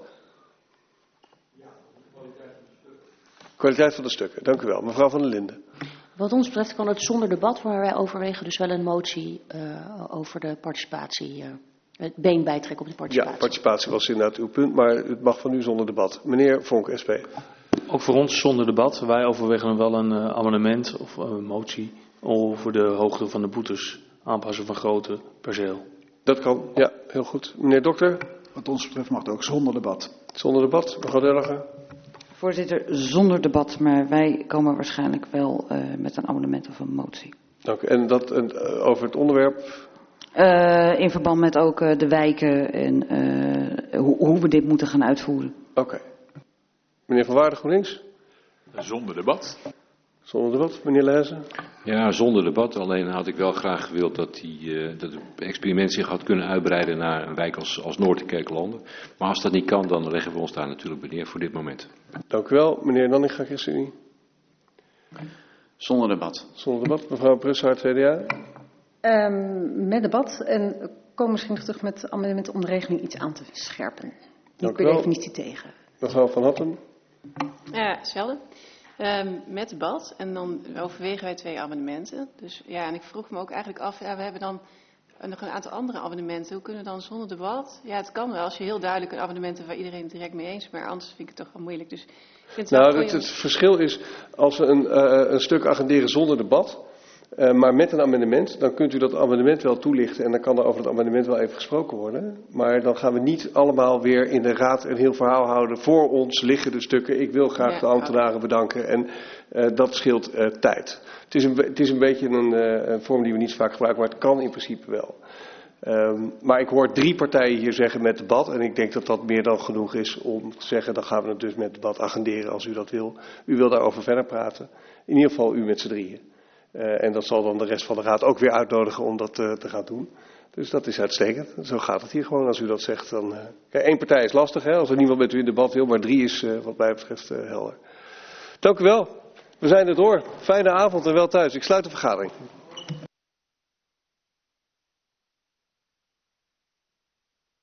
[SPEAKER 1] Ja, de kwaliteit van de stukken. Kwaliteit van de stukken, dank u wel. Mevrouw van der Linden.
[SPEAKER 10] Wat ons betreft kan het zonder debat, maar wij overwegen dus wel een motie uh, over de participatie, uh, het been bijtrekken op de participatie.
[SPEAKER 1] Ja, participatie was inderdaad uw punt, maar het mag van u zonder debat. Meneer Vonk, S P.
[SPEAKER 9] Ook voor ons zonder debat. Wij overwegen wel een uh, amendement of een uh, motie over de hoogte van de boetes. Aanpassen van grootte, perceel.
[SPEAKER 1] Dat kan, ja, heel goed. Meneer Dokter?
[SPEAKER 8] Wat ons betreft mag het ook zonder debat.
[SPEAKER 1] Zonder debat, mevrouw Delleger?
[SPEAKER 7] Voorzitter, zonder debat, maar wij komen waarschijnlijk wel uh, met een amendement of een motie.
[SPEAKER 1] Dank u. En dat uh, over het onderwerp?
[SPEAKER 7] Uh, in verband met ook uh, de wijken en uh, hoe, hoe we dit moeten gaan uitvoeren.
[SPEAKER 1] Oké. Okay. Meneer Van Waarden, GroenLinks?
[SPEAKER 6] Zonder debat.
[SPEAKER 1] Zonder debat, meneer Leijzen?
[SPEAKER 5] Ja, zonder debat. Alleen had ik wel graag gewild dat, die, uh, dat het experiment zich had kunnen uitbreiden naar een wijk als, als Noord-Kerklanden. Maar als dat niet kan, dan leggen we ons daar natuurlijk bij neer voor dit moment.
[SPEAKER 1] Dank u wel. Meneer Nanninga, ChristenUnie.
[SPEAKER 4] Zonder debat.
[SPEAKER 1] Zonder debat. Mevrouw Brussaert, C D A.
[SPEAKER 3] Um, met debat. En komen misschien nog terug met amendement om de regeling iets aan te scherpen. Niet
[SPEAKER 1] Dank
[SPEAKER 3] per
[SPEAKER 1] u wel.
[SPEAKER 3] definitie tegen.
[SPEAKER 1] Mevrouw Van Hattem.
[SPEAKER 2] Ja, hetzelfde. Um, met debat. En dan overwegen wij twee amendementen. Dus ja, en ik vroeg me ook eigenlijk af, ja, we hebben dan nog een aantal andere amendementen. Hoe kunnen we dan zonder debat? Ja, het kan wel als je heel duidelijk een amendement hebt waar iedereen het direct mee eens is. Maar anders vind ik het toch wel moeilijk. Dus ik vind het,
[SPEAKER 1] nou,
[SPEAKER 2] het,
[SPEAKER 1] het verschil is, als we een, uh, een stuk agenderen zonder debat, uh, maar met een amendement, dan kunt u dat amendement wel toelichten en dan kan er over het amendement wel even gesproken worden. Maar dan gaan we niet allemaal weer in de raad een heel verhaal houden. Voor ons liggen de stukken. Ik wil graag
[SPEAKER 2] Ja,
[SPEAKER 1] de ambtenaren bedanken en uh, dat scheelt uh, tijd. Het is, een, het is een beetje een, uh, een vorm die we niet zo vaak gebruiken, maar het kan in principe wel. Um, maar ik hoor drie partijen hier zeggen met debat. En ik denk dat dat meer dan genoeg is om te zeggen, dan gaan we het dus met debat agenderen als u dat wil. U wil daarover verder praten. In ieder geval u met z'n drieën. Uh, en dat zal dan de rest van de raad ook weer uitnodigen om dat uh, te gaan doen. Dus dat is uitstekend. Zo gaat het hier gewoon. Als u dat zegt, dan... Uh... Kijk, één partij is lastig, hè, als er niemand met u in debat wil. Maar drie is uh, wat mij betreft uh, helder. Dank u wel. We zijn er door. Fijne avond en wel thuis. Ik sluit de vergadering.